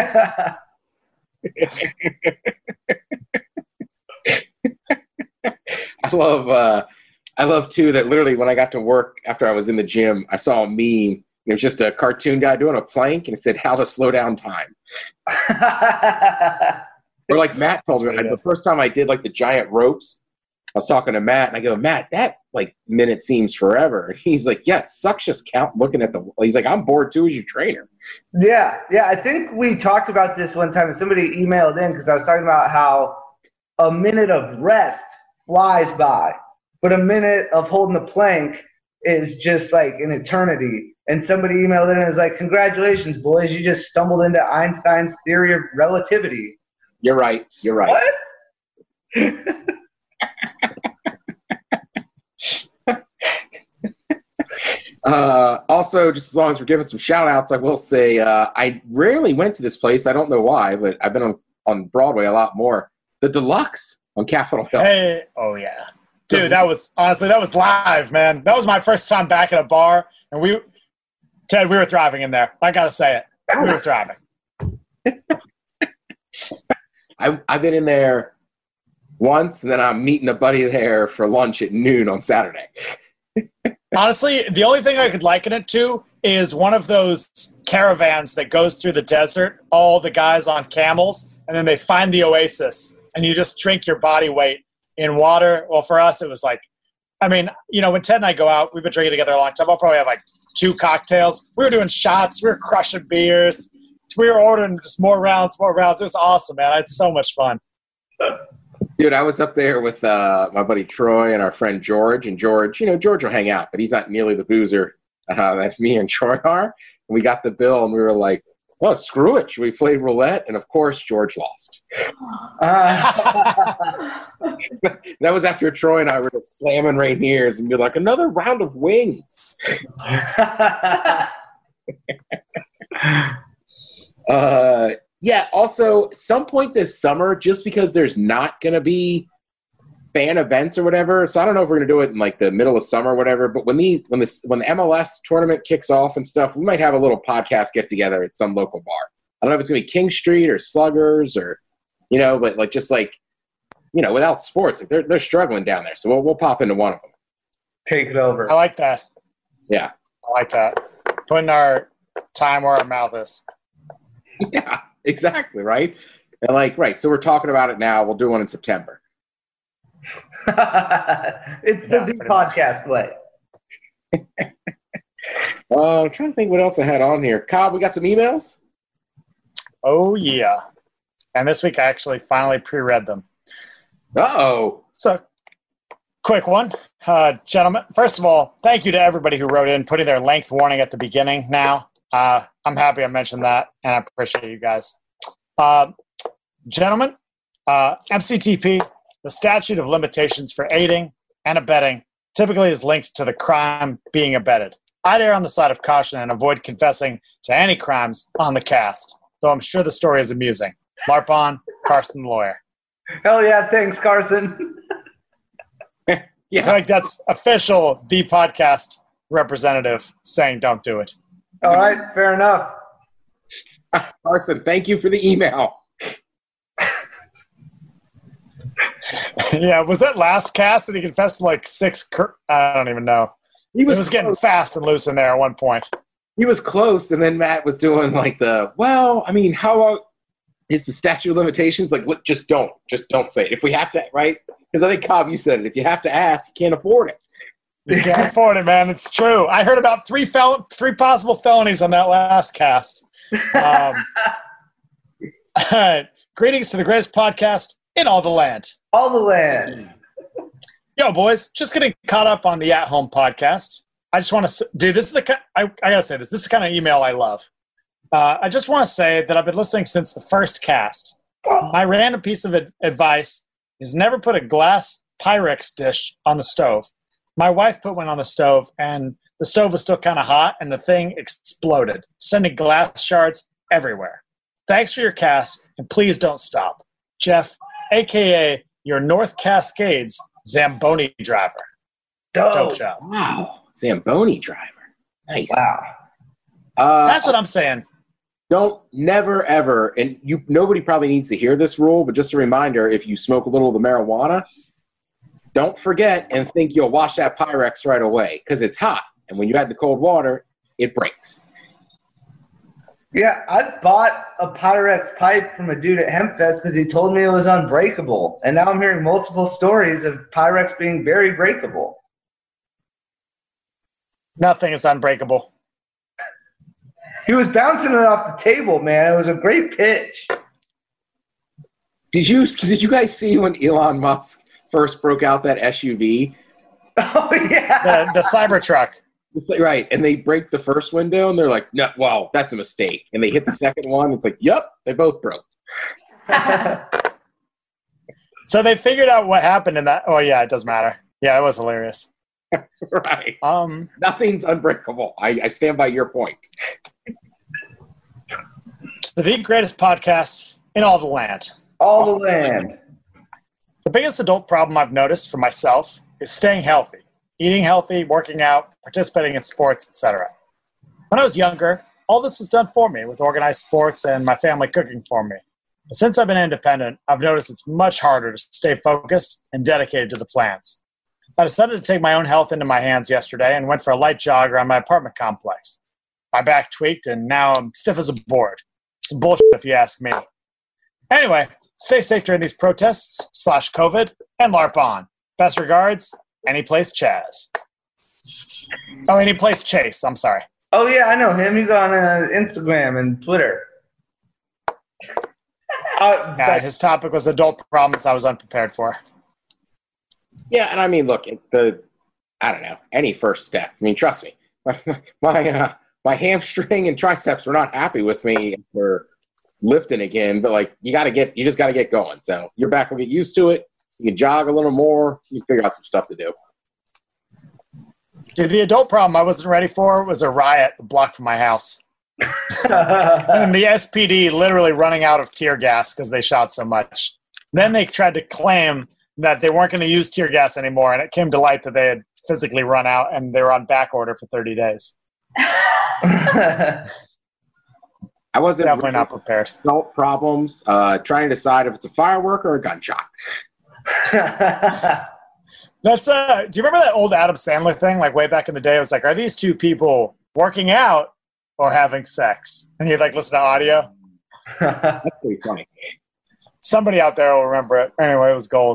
I love, uh, I love too that literally when I got to work after I was in the gym, I saw a meme. It was just a cartoon guy doing a plank, and it said how to slow down time. Or like Matt told me, the first time I did like the giant ropes, I was talking to Matt, and I go, Matt, that like minute seems forever. And he's like, yeah, it sucks just count looking at the. He's like, I'm bored too as your trainer. Yeah, yeah. I think we talked about this one time, and somebody emailed in because I was talking about how a minute of rest flies by, but a minute of holding the plank is just like an eternity. And somebody emailed in and was like, congratulations, boys. You just stumbled into Einstein's theory of relativity. You're right. You're right. What? uh, also, just as long as we're giving some shout outs, I will say uh, I rarely went to this place. I don't know why, but I've been on, on Broadway a lot more. The Deluxe on Capitol Hill. Hey, oh yeah. Dude, that was, honestly, that was live, man. That was my first time back at a bar, and we, Ted, we were thriving in there. I gotta say it. We were thriving. I, I've been in there once, and then I'm meeting a buddy there for lunch at noon on Saturday. Honestly, the only thing I could liken it to is one of those caravans that goes through the desert, all the guys on camels, and then they find the oasis, and you just drink your body weight in water. Well, for us, it was like, I mean, you know, when Ted and I go out, we've been drinking together a long time. I'll probably have like two cocktails. We were doing shots. We were crushing beers. We were ordering just more rounds, more rounds. It was awesome, man. I had so much fun. Dude, I was up there with uh, my buddy Troy and our friend George. And George, you know, George will hang out, but he's not nearly the boozer uh, that me and Troy are. And we got the bill, and we were like, well, screw it. Should we play roulette? And, of course, George lost. Uh. That was after Troy and I were just slamming Rainiers and be like, another round of wings. uh, yeah, also, at some point this summer, just because there's not going to be fan events or whatever, so I don't know if we're going to do it in, like, the middle of summer or whatever, but when, these, when, this, when the M L S tournament kicks off and stuff, we might have a little podcast get-together at some local bar. I don't know if it's going to be King Street or Sluggers or, you know, but, like, just, like, you know, without sports, like, they're, they're struggling down there, so we'll, we'll pop into one of them. Take it over. I like that. Yeah. I like that. Putting our time where our mouth is. Yeah, exactly, right? And like, right, so we're talking about it now. We'll do one in September. It's the, Yeah, the pretty podcast way. uh, I'm trying to think what else I had on here. Cobb, we got some emails? Oh, yeah. And this week I actually finally pre-read them. Uh-oh. So, quick one. Uh, gentlemen, first of all, thank you to everybody who wrote in, putting their length warning at the beginning now. Uh, I'm happy I mentioned that, and I appreciate you guys. Uh, gentlemen, uh, M C T P, the statute of limitations for aiding and abetting, typically is linked to the crime being abetted. I'd err on the side of caution and avoid confessing to any crimes on the cast, though I'm sure the story is amusing. LARP on, Carson the lawyer. Hell yeah, thanks, Carson. I feel like that's official, the podcast representative saying don't do it. All right, fair enough. Carson, thank you for the email. Yeah, was that last cast that he confessed to like six? Cur- I don't even know. He was, it was getting fast and loose in there at one point. He was close, and then Matt was doing like the, well, I mean, how long is the statute of limitations? Like, look, just don't. Just don't say it. If we have to, right? Because I think, Cobb, you said it. If you have to ask, you can't afford it. You can't afford it, man. It's true. I heard about three fel- three possible felonies on that last cast. Um, all right. Greetings to the greatest podcast in all the land. All the land. Yo, boys, just getting caught up on the At Home podcast. I just want to do this is the I, I gotta say this. This is the kind of email I love. Uh, I just want to say that I've been listening since the first cast. My random piece of ad- advice is never put a glass Pyrex dish on the stove. My wife put one on the stove, and the stove was still kind of hot, and the thing exploded, sending glass shards everywhere. Thanks for your cast, and please don't stop. Jeff, a k a your North Cascades Zamboni driver. Dope. Dope job. Wow. Zamboni driver. Nice. Wow. Uh, That's what I'm saying. Don't never ever, and you nobody probably needs to hear this rule, but just a reminder: if you smoke a little of the marijuana, don't forget and think you'll wash that Pyrex right away because it's hot, and when you add the cold water, it breaks. Yeah, I bought a Pyrex pipe from a dude at HempFest because he told me it was unbreakable, and now I'm hearing multiple stories of Pyrex being very breakable. Nothing is unbreakable. He was bouncing it off the table, man. It was a great pitch. Did you did you guys see when Elon Musk first broke out that S U V? Oh yeah, The, the Cybertruck. It's like, right, and they break the first window, and they're like, "No, well, that's a mistake." And they hit the second one. It's like, "Yep, they both broke." So they figured out what happened in that. Oh yeah, it doesn't matter. Yeah, it was hilarious. Right. Um, Nothing's unbreakable. I, I stand by your point. to the greatest podcast in all the land. All the land. The biggest adult problem I've noticed for myself is staying healthy, eating healthy, working out, participating in sports, et cetera. When I was younger, all this was done for me with organized sports and my family cooking for me. But since I've been independent, I've noticed it's much harder to stay focused and dedicated to the plans. I decided to take my own health into my hands yesterday and went for a light jog around my apartment complex. My back tweaked, and now I'm stiff as a board. Some bullshit if you ask me. Anyway, stay safe during these protests slash COVID and LARP on. Best regards, Anyplace Chaz. Oh, Anyplace Chase, I'm sorry. Oh yeah, I know him. He's on uh, Instagram and Twitter. Uh, Yeah, his topic was adult problems I was unprepared for. Yeah, and I mean, look, it- the I don't know any first step. I mean, trust me, my uh, my hamstring and triceps were not happy with me for lifting again. But like, you got to get, you just got to get going. So your back will get used to it. You can jog a little more. You can figure out some stuff to do. Yeah, the adult problem I wasn't ready for was a riot a block from my house. And the S P D literally running out of tear gas because they shot so much. Then they tried to claim that they weren't going to use tear gas anymore, and it came to light that they had physically run out and they were on back order for thirty days. I wasn't Definitely ready not for prepared. adult problems. Uh, trying to decide if it's a firework or a gunshot. That's uh. Do you remember that old Adam Sandler thing? Like way back in the day, it was like, are these two people working out or having sex? And you'd like listen to audio. That's pretty funny. Somebody out there will remember it. Anyway, it was gold.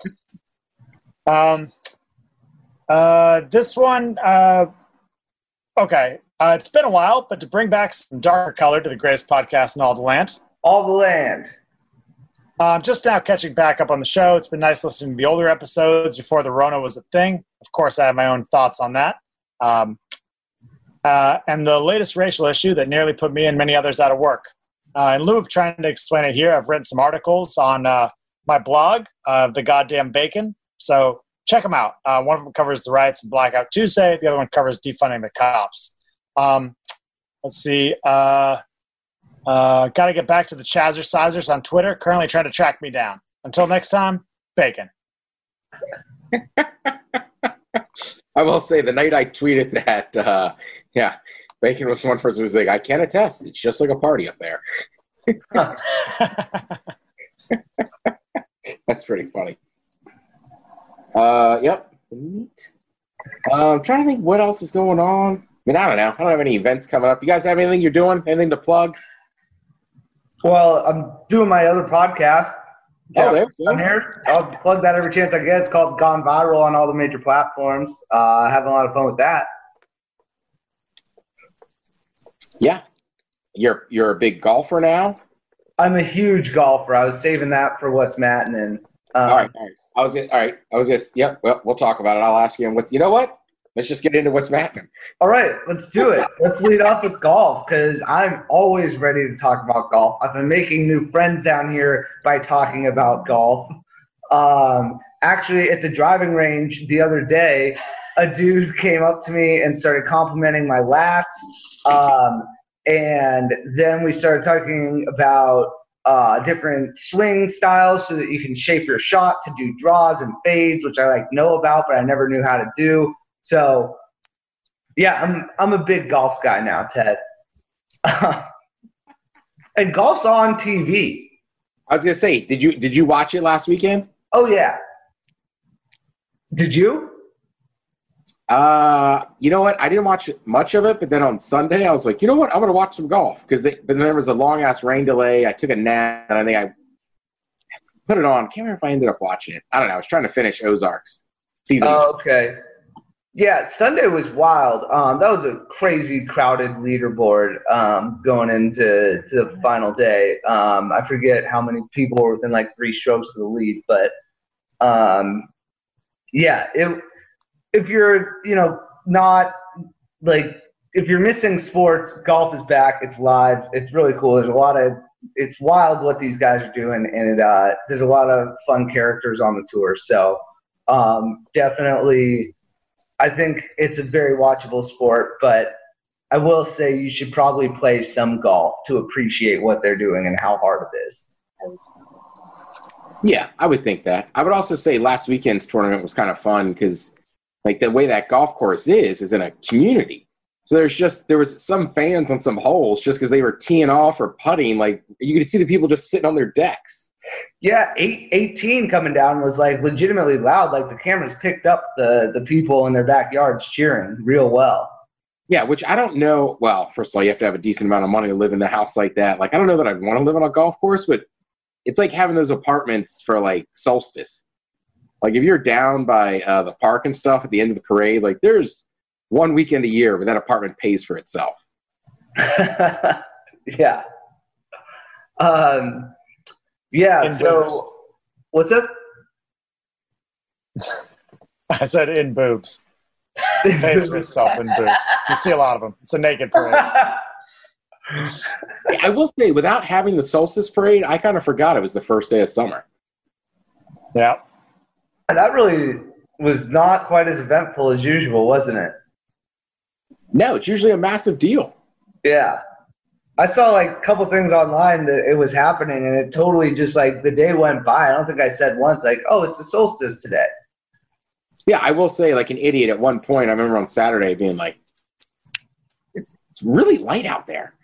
Um, uh, this one, uh, okay. Uh, it's been a while, but to bring back some darker color to the greatest podcast in all the land. All the land. Um, just now catching back up on the show. It's been nice listening to the older episodes before the Rona was a thing. Of course, I have my own thoughts on that. Um, uh, and the latest racial issue that nearly put me and many others out of work. Uh, in lieu of trying to explain it here, I've written some articles on uh, my blog, uh, The Goddamn Bacon. So check them out. Uh, one of them covers the riots in Blackout Tuesday. The other one covers defunding the cops. Um, let's see. Uh, uh, Got to get back to the Chazzercisers on Twitter, currently trying to track me down. Until next time, bacon. I will say the night I tweeted that, uh, yeah, Bacon was one person who was like, I can attest. It's just like a party up there. That's pretty funny. Uh, yep. Uh, I'm trying to think what else is going on. I mean, I don't know. I don't have any events coming up. You guys have anything you're doing? Anything to plug? Well, I'm doing my other podcast. Oh, there. I'm here. I'll plug that every chance I get. It's called Gone Viral on all the major platforms. Uh, having a lot of fun with that. Yeah. You're you're a big golfer now? I'm a huge golfer. I was saving that for what's Mattening. Um, all right, all right. I was gonna, all right. I was just yep. Well, we'll talk about it. I'll ask you. And what's you know what? Let's just get into what's Mattening. All right, let's do it. Let's lead off with golf because I'm always ready to talk about golf. I've been making new friends down here by talking about golf. Um, actually, at the driving range the other day, a dude came up to me and started complimenting my lats. Um, and then we started talking about uh, different swing styles so that you can shape your shot to do draws and fades, which I like know about, but I never knew how to do. So, yeah, I'm I'm a big golf guy now, Ted. And golf's on T V. I was gonna say, did you did you watch it last weekend? Oh yeah. Did you? Uh, you know what? I didn't watch much of it, but then on Sunday I was like, you know what? I'm gonna watch some golf because but then there was a long ass rain delay. I took a nap and I think I put it on. Can't remember if I ended up watching it. I don't know. I was trying to finish Ozarks season. Oh, okay. Yeah, Sunday was wild. Um, that was a crazy crowded leaderboard um, going into to the final day. Um, I forget how many people were within like three strokes of the lead, but um, yeah, it, if you're you know not like if you're missing sports, golf is back. It's live. It's really cool. There's a lot of it's wild what these guys are doing, and it, uh, there's a lot of fun characters on the tour. So um, definitely. I think it's a very watchable sport, but I will say you should probably play some golf to appreciate what they're doing and how hard it is. Yeah, I would think that. I would also say last weekend's tournament was kind of fun because, like, the way that golf course is is in a community. So there's just there was some fans on some holes just because they were teeing off or putting. Like you could see the people just sitting on their decks. Yeah, eight, eighteen coming down was like legitimately loud. Like the cameras picked up the, the people in their backyards cheering real well. Yeah, which I don't know. Well, first of all, you have to have a decent amount of money to live in the house like that. Like I don't know that I'd want to live on a golf course, but it's like having those apartments for like solstice. Like if you're down by uh, the park and stuff at the end of the parade, like there's one weekend a year where that apartment pays for itself. Yeah. Um. Yeah. In So, boobs. what's up? I said in boobs. Paints myself in boobs. You see a lot of them. It's a naked parade. I will say, without having the solstice parade, I kind of forgot it was the first day of summer. Yeah. That really was not quite as eventful as usual, wasn't it? No, it's usually a massive deal. Yeah. I saw like a couple things online that it was happening, and it totally just like the day went by. I don't think I said once like, "Oh, it's the solstice today." Yeah, I will say, like an idiot at one point, I remember on Saturday being like, it's, it's really light out there.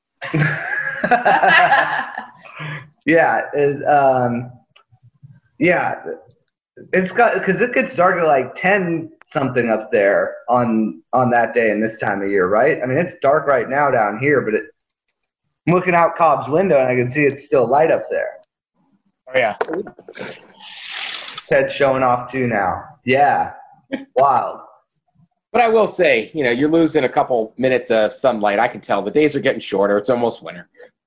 Yeah. It, um, yeah. It's got, because it gets dark at like ten something up there on on that day and this time of year, right? I mean, it's dark right now down here, but it, I'm looking out Cobb's window and I can see it's still light up there. Oh, yeah. Ted's showing off too now. Yeah. Wild. But I will say, you know, you're losing a couple minutes of sunlight. I can tell the days are getting shorter. It's almost winter.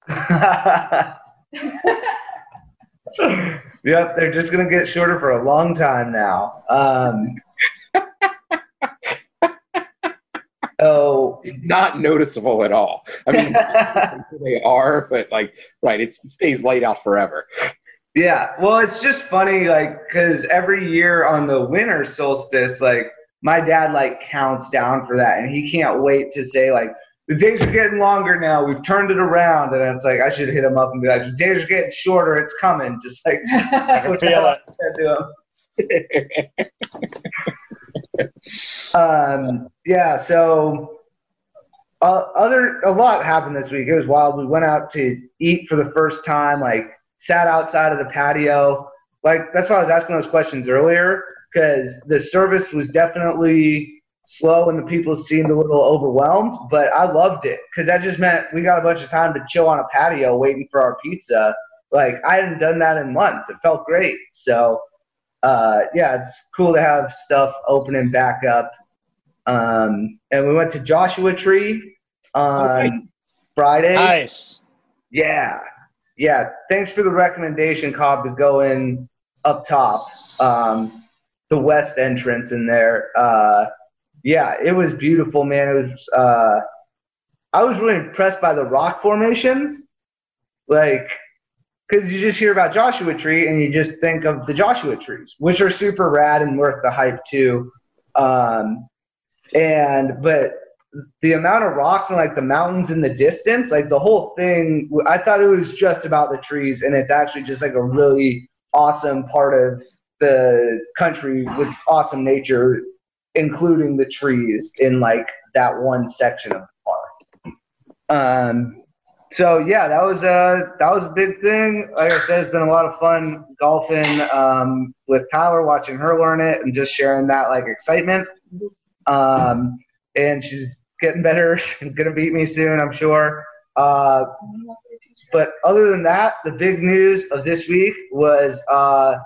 Yep, they're just going to get shorter for a long time now. Um, oh, It's not noticeable at all. I mean, they are, but like, right, it's, it stays light out forever. yeah. Well, it's just funny, like, because every year on the winter solstice, like, my dad, like, counts down for that, and he can't wait to say, like, the days are getting longer now. We've turned it around. And it's like, I should hit him up and be like, the days are getting shorter. It's coming. Just like, I can feel it. um, yeah, so uh, other a lot happened this week. It was wild. We went out to eat for the first time, like sat outside of the patio. Like, that's why I was asking those questions earlier, because the service was definitely slow and the people seemed a little overwhelmed, but I loved it because that just meant we got a bunch of time to chill on a patio waiting for our pizza. Like, I hadn't done that in months. It felt great. So, uh, yeah, it's cool to have stuff opening back up. Um, and we went to Joshua Tree on Okay. Friday. Nice. Yeah. Yeah. Thanks for the recommendation, Cobb, to go in up top. Um, the west entrance in there. Uh, yeah, it was beautiful, man. It was, uh, I was really impressed by the rock formations. Like, because you just hear about Joshua Tree and you just think of the Joshua trees, which are super rad and worth the hype too. Um, and, but the amount of rocks and like the mountains in the distance, like the whole thing, I thought it was just about the trees, and it's actually just like a really awesome part of the country with awesome nature, including the trees in like that one section of the park. Um, so yeah, that was a that was a big thing. Like I said, it's been a lot of fun golfing um, with Tyler, watching her learn it, and just sharing that like excitement. Um, and she's getting better. She's gonna beat me soon, I'm sure. Uh, but other than that, the big news of this week was uh,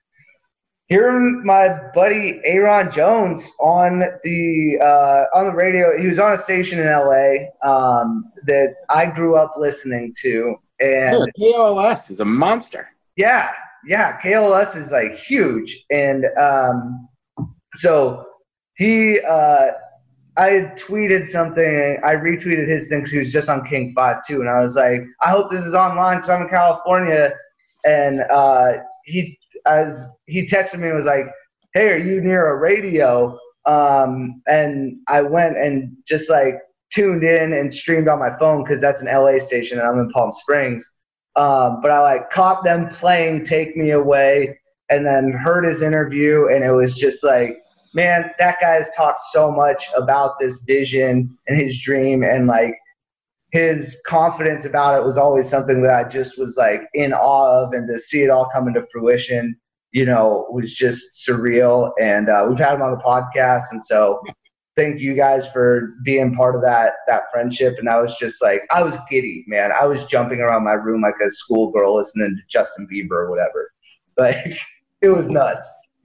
hearing my buddy Aaron Jones on the uh, on the radio. He was on a station in L A um, that I grew up listening to, and Yeah, K O L S is a monster. yeah, yeah, K O L S is like huge, and um, so he. Uh, I had tweeted something. I retweeted his thing because he was just on King five too, and I was like, I hope this is online because I'm in California. And uh, he, as he texted me and was like, hey, are you near a radio? Um, and I went and just like tuned in and streamed on my phone because that's an L A station and I'm in Palm Springs. Um, but I like caught them playing Take Me Away and then heard his interview, and it was just like, man, that guy has talked so much about this vision and his dream, and like his confidence about it was always something that I just was like in awe of, and to see it all come into fruition, you know, was just surreal. And uh, we've had him on the podcast, and so thank you guys for being part of that that friendship. And I was just like, I was giddy, man. I was jumping around my room like a schoolgirl listening to Justin Bieber or whatever. Like, it was nuts.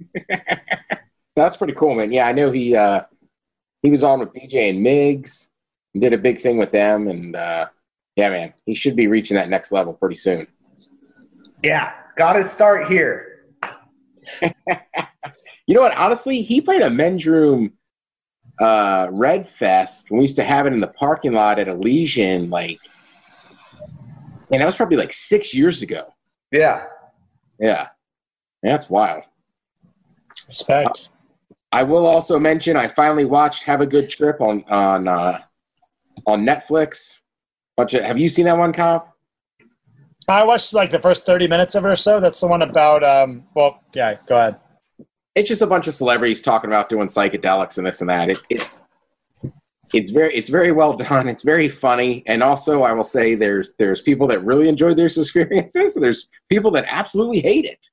That's pretty cool, man. Yeah, I know he uh, he was on with B J and Miggs and did a big thing with them. And, uh, yeah, man, he should be reaching that next level pretty soon. Yeah, got to start here. You know what? Honestly, he played a men's room uh, Red Fest when we used to have it in the parking lot at Elysian, like, and that was probably like six years ago. Yeah. Yeah. That's wild. Respect. Uh, I will also mention I finally watched Have a Good Trip on on uh, on Netflix. Bunch of, have you seen that one, Kyle? I watched like the first thirty minutes of it or so. That's the one about, um, well, yeah, go ahead. It's just a bunch of celebrities talking about doing psychedelics and this and that. It, it, it's very it's very well done. It's very funny. And also, I will say there's there's people that really enjoy their experiences. And there's people that absolutely hate it.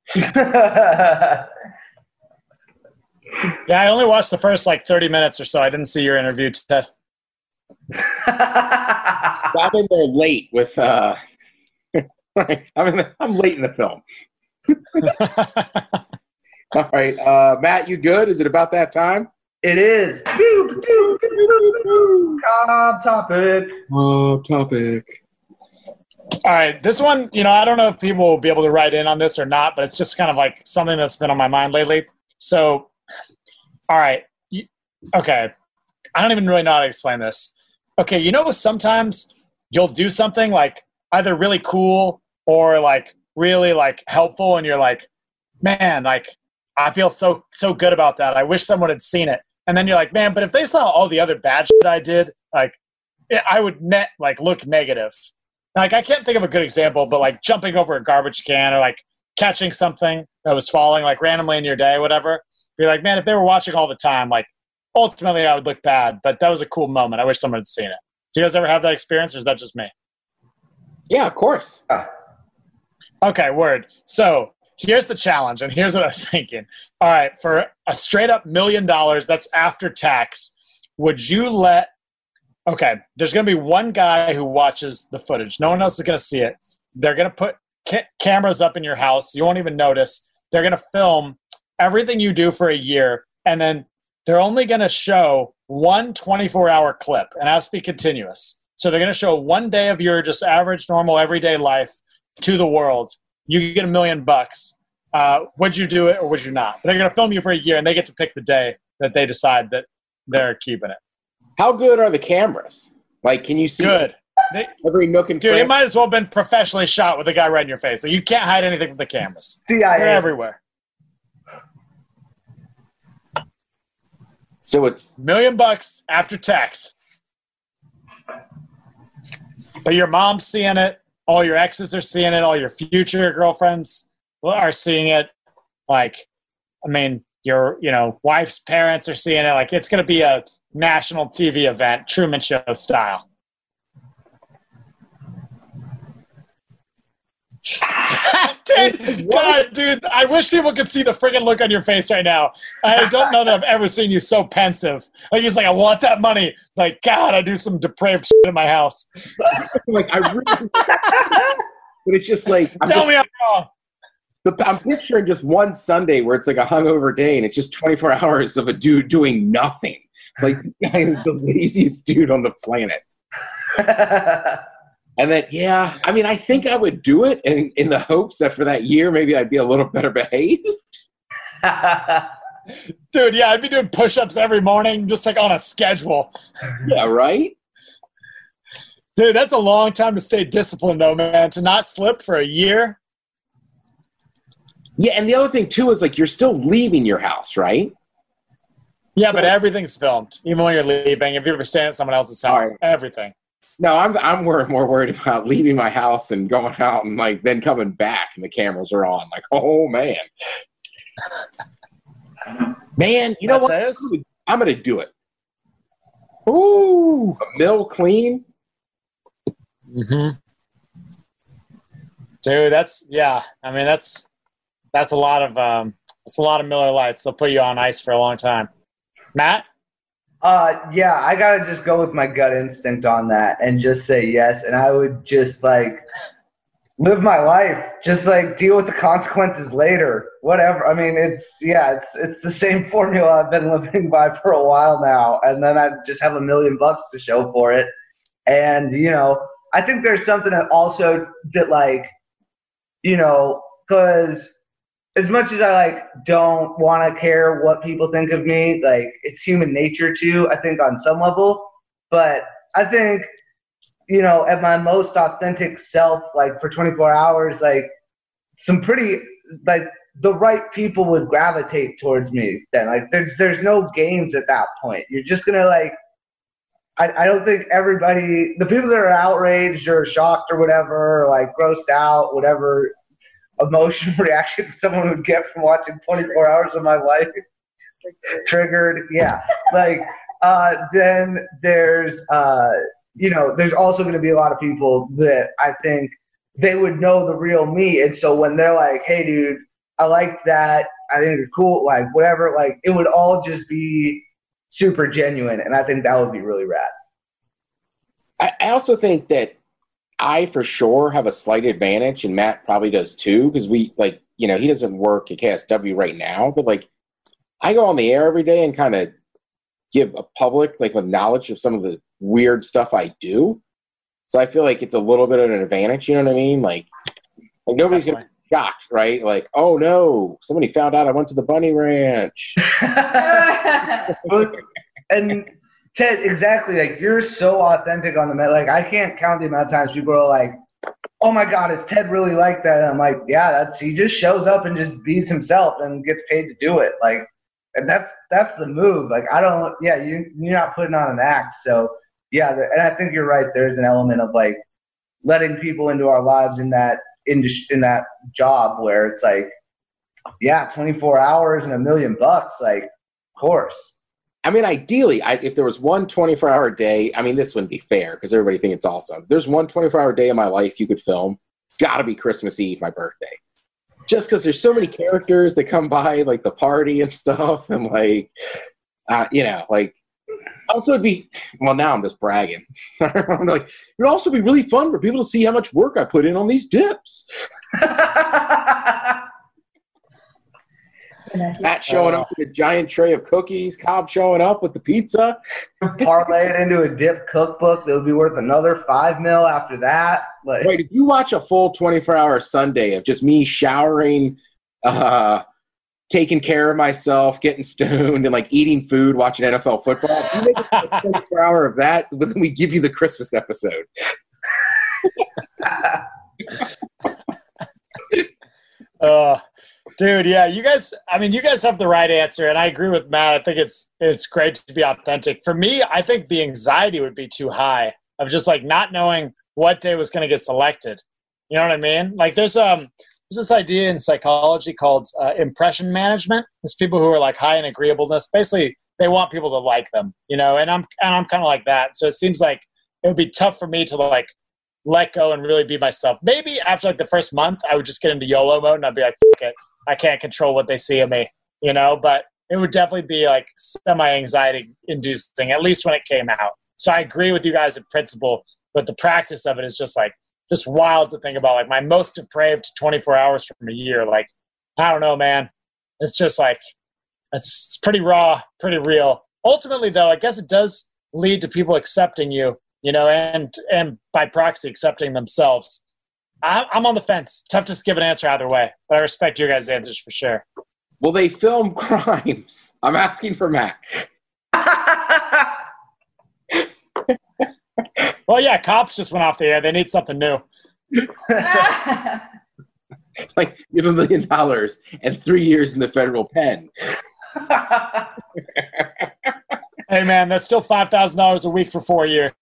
Yeah, I only watched the first like thirty minutes or so. I didn't see your interview, Ted. I'm in there late with uh, – I'm, in the, I'm late in the film. All right. Uh, Matt, you good? Is it about that time? It is. Top topic. Oh, topic. All right. This one, you know, I don't know if people will be able to write in on this or not, but it's just kind of like something that's been on my mind lately. So, all right. Okay. I don't even really know how to explain this. Okay. You know, sometimes you'll do something like either really cool or like really like helpful, and you're like, man, like I feel so so good about that. I wish someone had seen it. And then you're like, man, but if they saw all the other bad shit I did, like I would net like look negative. Like I can't think of a good example, but like jumping over a garbage can or like catching something that was falling like randomly in your day, whatever. You're like, man, if they were watching all the time, like ultimately I would look bad, but that was a cool moment. I wish someone had seen it. Do you guys ever have that experience, or is that just me? Yeah, of course. Uh, Okay, word. So here's the challenge, and here's what I was thinking. All right, for a straight up million dollars, that's after tax, would you let – okay, there's going to be one guy who watches the footage. No one else is going to see it. They're going to put ca- cameras up in your house. You won't even notice. They're going to film everything you do for a year, and then they're only going to show one twenty-four hour clip, and it has to be continuous. So they're going to show one day of your just average, normal, everyday life to the world. You get a million bucks. Uh, would you do it or would you not? But they're going to film you for a year, and they get to pick the day that they decide that they're keeping it. How good are the cameras? Like, can you see Good. They, every nook and dude, cranny? it might as well have been professionally shot with a guy right in your face. Like, you can't hide anything from the cameras. C I A. They're everywhere. So it's Million bucks after tax. But your mom's seeing it. All your exes are seeing it. All your future girlfriends are seeing it. Like, I mean, your, you know, wife's parents are seeing it. Like, it's going to be a national T V event, Truman Show style. Dude, God, dude, I wish people could see the friggin' look on your face right now. I don't know that I've ever seen you so pensive. Like, he's like, I want that money. Like, God, I do some depraved shit in my house. like I really, but it's just like I'm Tell just, me I'm wrong. the, I'm picturing just one Sunday where it's like a hungover day and it's just twenty-four hours of a dude doing nothing. Like, this guy is the laziest dude on the planet. And then, yeah, I mean, I think I would do it in, in the hopes that for that year, maybe I'd be a little better behaved. Dude, yeah, I'd be doing push-ups every morning, just like on a schedule. Yeah, right? Dude, that's a long time to stay disciplined, though, man. To not slip for a year. Yeah, and the other thing, too, is like you're still leaving your house, right? Yeah, So- but everything's filmed. Even when you're leaving, if you're ever staying at someone else's house, right. everything. No, I'm I'm more, more worried about leaving my house and going out and like then coming back and the cameras are on. Like, oh man, man, you know That's what? us? I'm gonna do it. Ooh, a mill clean. Mm-hmm. Dude, that's yeah. I mean, that's that's a lot of um, that's a lot of Miller Lights. They'll put you on ice for a long time. Matt. Uh, yeah, I gotta just go with my gut instinct on that and just say yes. And I would just like live my life, just like deal with the consequences later. Whatever. I mean, it's yeah, it's it's the same formula I've been living by for a while now. And then I just have a million bucks to show for it. And you know, I think there's something that also that like you know, because as much as I like don't want to care what people think of me, like it's human nature to, I think on some level, but I think, you know, at my most authentic self, like for twenty-four hours, like some pretty, like the right people would gravitate towards me then. Like there's, there's no games at that point. You're just going to like, I, I don't think everybody, the people that are outraged or shocked or whatever, or like grossed out, whatever emotion reaction someone would get from watching twenty-four hours of my life, triggered, yeah. Like, uh, then there's, uh, you know, there's also going to be a lot of people that I think they would know the real me. And so when they're like, hey, dude, I like that, I think you're cool, like whatever, like it would all just be super genuine. And I think that would be really rad. I, I also think that I for sure have a slight advantage, and Matt probably does too, because we, like, you know, he doesn't work at K S W right now, but like I go on the air every day and kind of give a public, like, with knowledge of some of the weird stuff I do. So I feel like it's a little bit of an advantage, you know what I mean? Like, like nobody's going to be shocked, right? Like, oh no, somebody found out I went to the bunny ranch. And Ted, exactly, like you're so authentic on the Met. Like I can't count the amount of times people are like, oh my God, is Ted really like that? And I'm like, yeah, that's, he just shows up and just beats himself and gets paid to do it. Like, and that's, that's the move. Like, I don't, yeah, you, you're not putting on an act. So yeah. The, and I think you're right. There's an element of like letting people into our lives in that, in, in that job where it's like, yeah, twenty-four hours and a million bucks. Like, of course. I mean, ideally, I, if there was one twenty-four hour day, I mean, this wouldn't be fair because everybody thinks it's awesome. If there's one twenty-four hour day in my life you could film, it's got to be Christmas Eve, my birthday. Just because there's so many characters that come by, like the party and stuff, and like, uh, you know, like, also it'd be, well, now I'm just bragging. I'm like, it would also be really fun for people to see how much work I put in on these dips. Matt showing up with a giant tray of cookies, Cobb showing up with the pizza. Parlay it into a dip cookbook that would be worth another five mil after that. Like, right, if you watch a full twenty-four hour Sunday of just me showering, uh, taking care of myself, getting stoned, and like eating food, watching N F L football, if you make it a twenty-four hour of that, then we give you the Christmas episode. uh Dude, yeah, you guys, I mean, you guys have the right answer, and I agree with Matt. I think it's it's great to be authentic. For me, I think the anxiety would be too high of just, like, not knowing what day was going to get selected. You know what I mean? Like, there's um there's this idea in psychology called uh, impression management. It's people who are, like, high in agreeableness. Basically, they want people to like them, you know, and I'm, and I'm kind of like that. So it seems like it would be tough for me to, like, let go and really be myself. Maybe after, like, the first month, I would just get into YOLO mode, and I'd be like, fuck it. I can't control what they see of me, you know, but it would definitely be like semi-anxiety inducing, at least when it came out. So I agree with you guys in principle, but the practice of it is just like, just wild to think about. Like my most depraved twenty-four hours from a year. Like, I don't know, man. It's just like, it's, it's pretty raw, pretty real. Ultimately though, I guess it does lead to people accepting you, you know, and, and by proxy accepting themselves. I'm on the fence. Tough to give an answer either way, but I respect your guys' answers for sure. Will they film crimes? I'm asking for Matt. Well, yeah, cops just went off the air. They need something new. Like, give a million dollars and three years in the federal pen. Hey, man, that's still five thousand dollars a week for four years.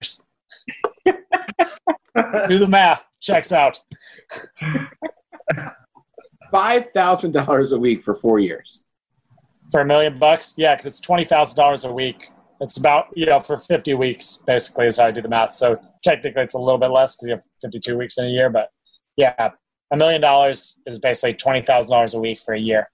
Do the math. Checks out. five thousand dollars a week for four years. For a million bucks? Yeah, because it's twenty thousand dollars a week. It's about, you know, for fifty weeks, basically, is how I do the math. So technically it's a little bit less because you have fifty-two weeks in a year. But, yeah, a million dollars is basically twenty thousand dollars a week for a year.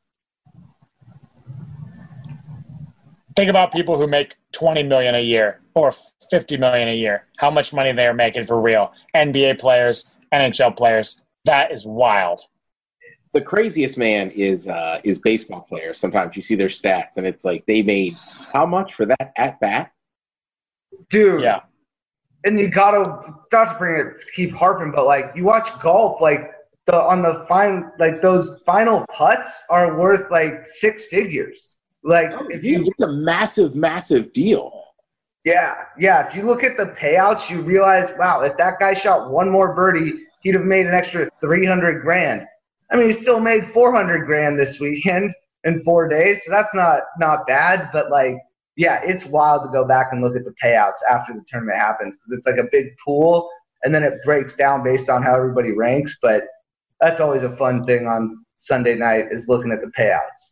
Think about people who make twenty million dollars a year or fifty million dollars a year. How much money they are making for real. N B A players, N H L players. That is wild. The craziest, man, is uh, is baseball players. Sometimes you see their stats, and it's like they made how much for that at bat? Dude. Yeah. And you gotta, not to bring it, keep harping, but like you watch golf, like the on the fine like those final putts are worth like six figures. Like Oh, if dude, you it's a massive, massive deal. yeah, yeah. If you look at the payouts, you realize, wow, if that guy shot one more birdie, he'd have made an extra three hundred grand. I mean, he still made four hundred grand this weekend in four days, so that's not not bad. But like, yeah, it's wild to go back and look at the payouts after the tournament happens because it's like a big pool, and then it breaks down based on how everybody ranks. But that's always a fun thing on Sunday night is looking at the payouts.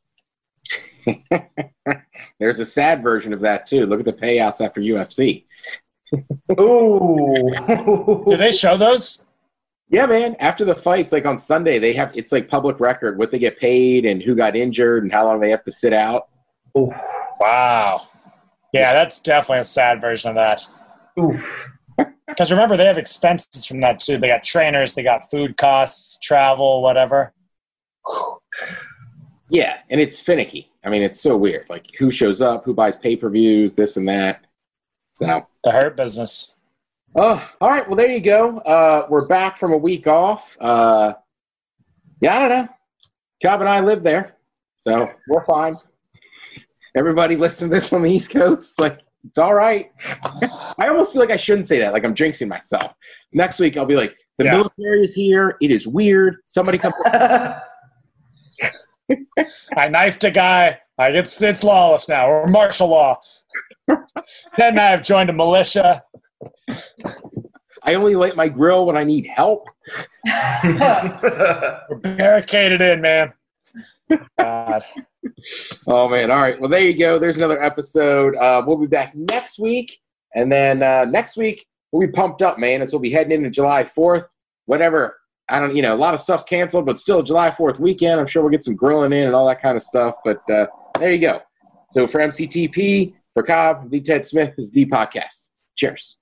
There's a sad version of that too. Look at the payouts after U F C. Ooh. Do they show those? Yeah, man. After the fights, like on Sunday, they have it's like public record what they get paid and who got injured and how long they have to sit out. Ooh. Wow. Yeah, that's definitely a sad version of that. Oof. Because remember, they have expenses from that too. They got trainers, they got food costs, travel, whatever. Yeah, and it's finicky. I mean, it's so weird. Like who shows up, who buys pay-per-views, this and that. So The Hurt Business. Oh, all right. Well, there you go. Uh, we're back from a week off. Uh, yeah, I don't know. Cobb and I live there, so we're fine. Everybody listen to this on the East Coast. Like, it's all right. I almost feel like I shouldn't say that. Like, I'm jinxing myself. Next week, I'll be like, the Yeah. military is here. It is weird. Somebody come. I knifed a guy. Like it's it's lawless now, or martial law. Ted and I have joined a militia. I only light my grill when I need help. We're barricaded in, man. God. Oh, man. All right. Well, there you go. There's another episode. Uh, we'll be back next week. And then uh, next week, we'll be pumped up, man, as we'll be heading into July fourth. Whatever. I don't, you know, a lot of stuff's canceled, but still July fourth weekend. I'm sure we'll get some grilling in and all that kind of stuff. But uh, there you go. So for M C T P, for Cobb, the Ted Smith, this is the podcast. Cheers.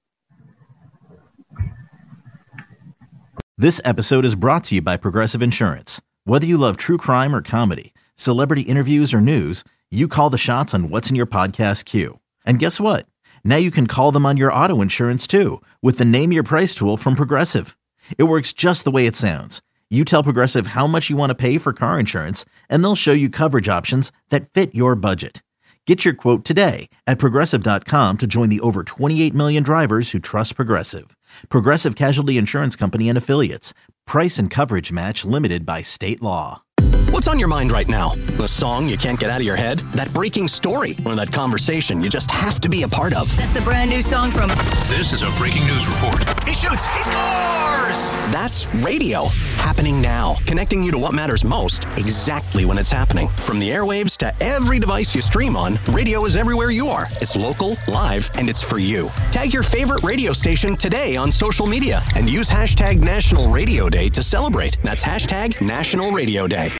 This episode is brought to you by Progressive Insurance. Whether you love true crime or comedy, celebrity interviews or news, you call the shots on what's in your podcast queue. And guess what? Now you can call them on your auto insurance too with the Name Your Price tool from Progressive. It works just the way it sounds. You tell Progressive how much you want to pay for car insurance, and they'll show you coverage options that fit your budget. Get your quote today at Progressive dot com to join the over twenty-eight million drivers who trust Progressive. Progressive Casualty Insurance Company and Affiliates. Price and coverage match limited by state law. What's on your mind right now? The song you can't get out of your head? That breaking story? Or that conversation you just have to be a part of? That's the brand new song from... This is a breaking news report. He shoots. He scores. That's radio. Happening now. Connecting you to what matters most exactly when it's happening. From the airwaves to every device you stream on, radio is everywhere you are. It's local, live, and it's for you. Tag your favorite radio station today on social media and use hashtag National Radio Day to celebrate. That's hashtag National Radio Day.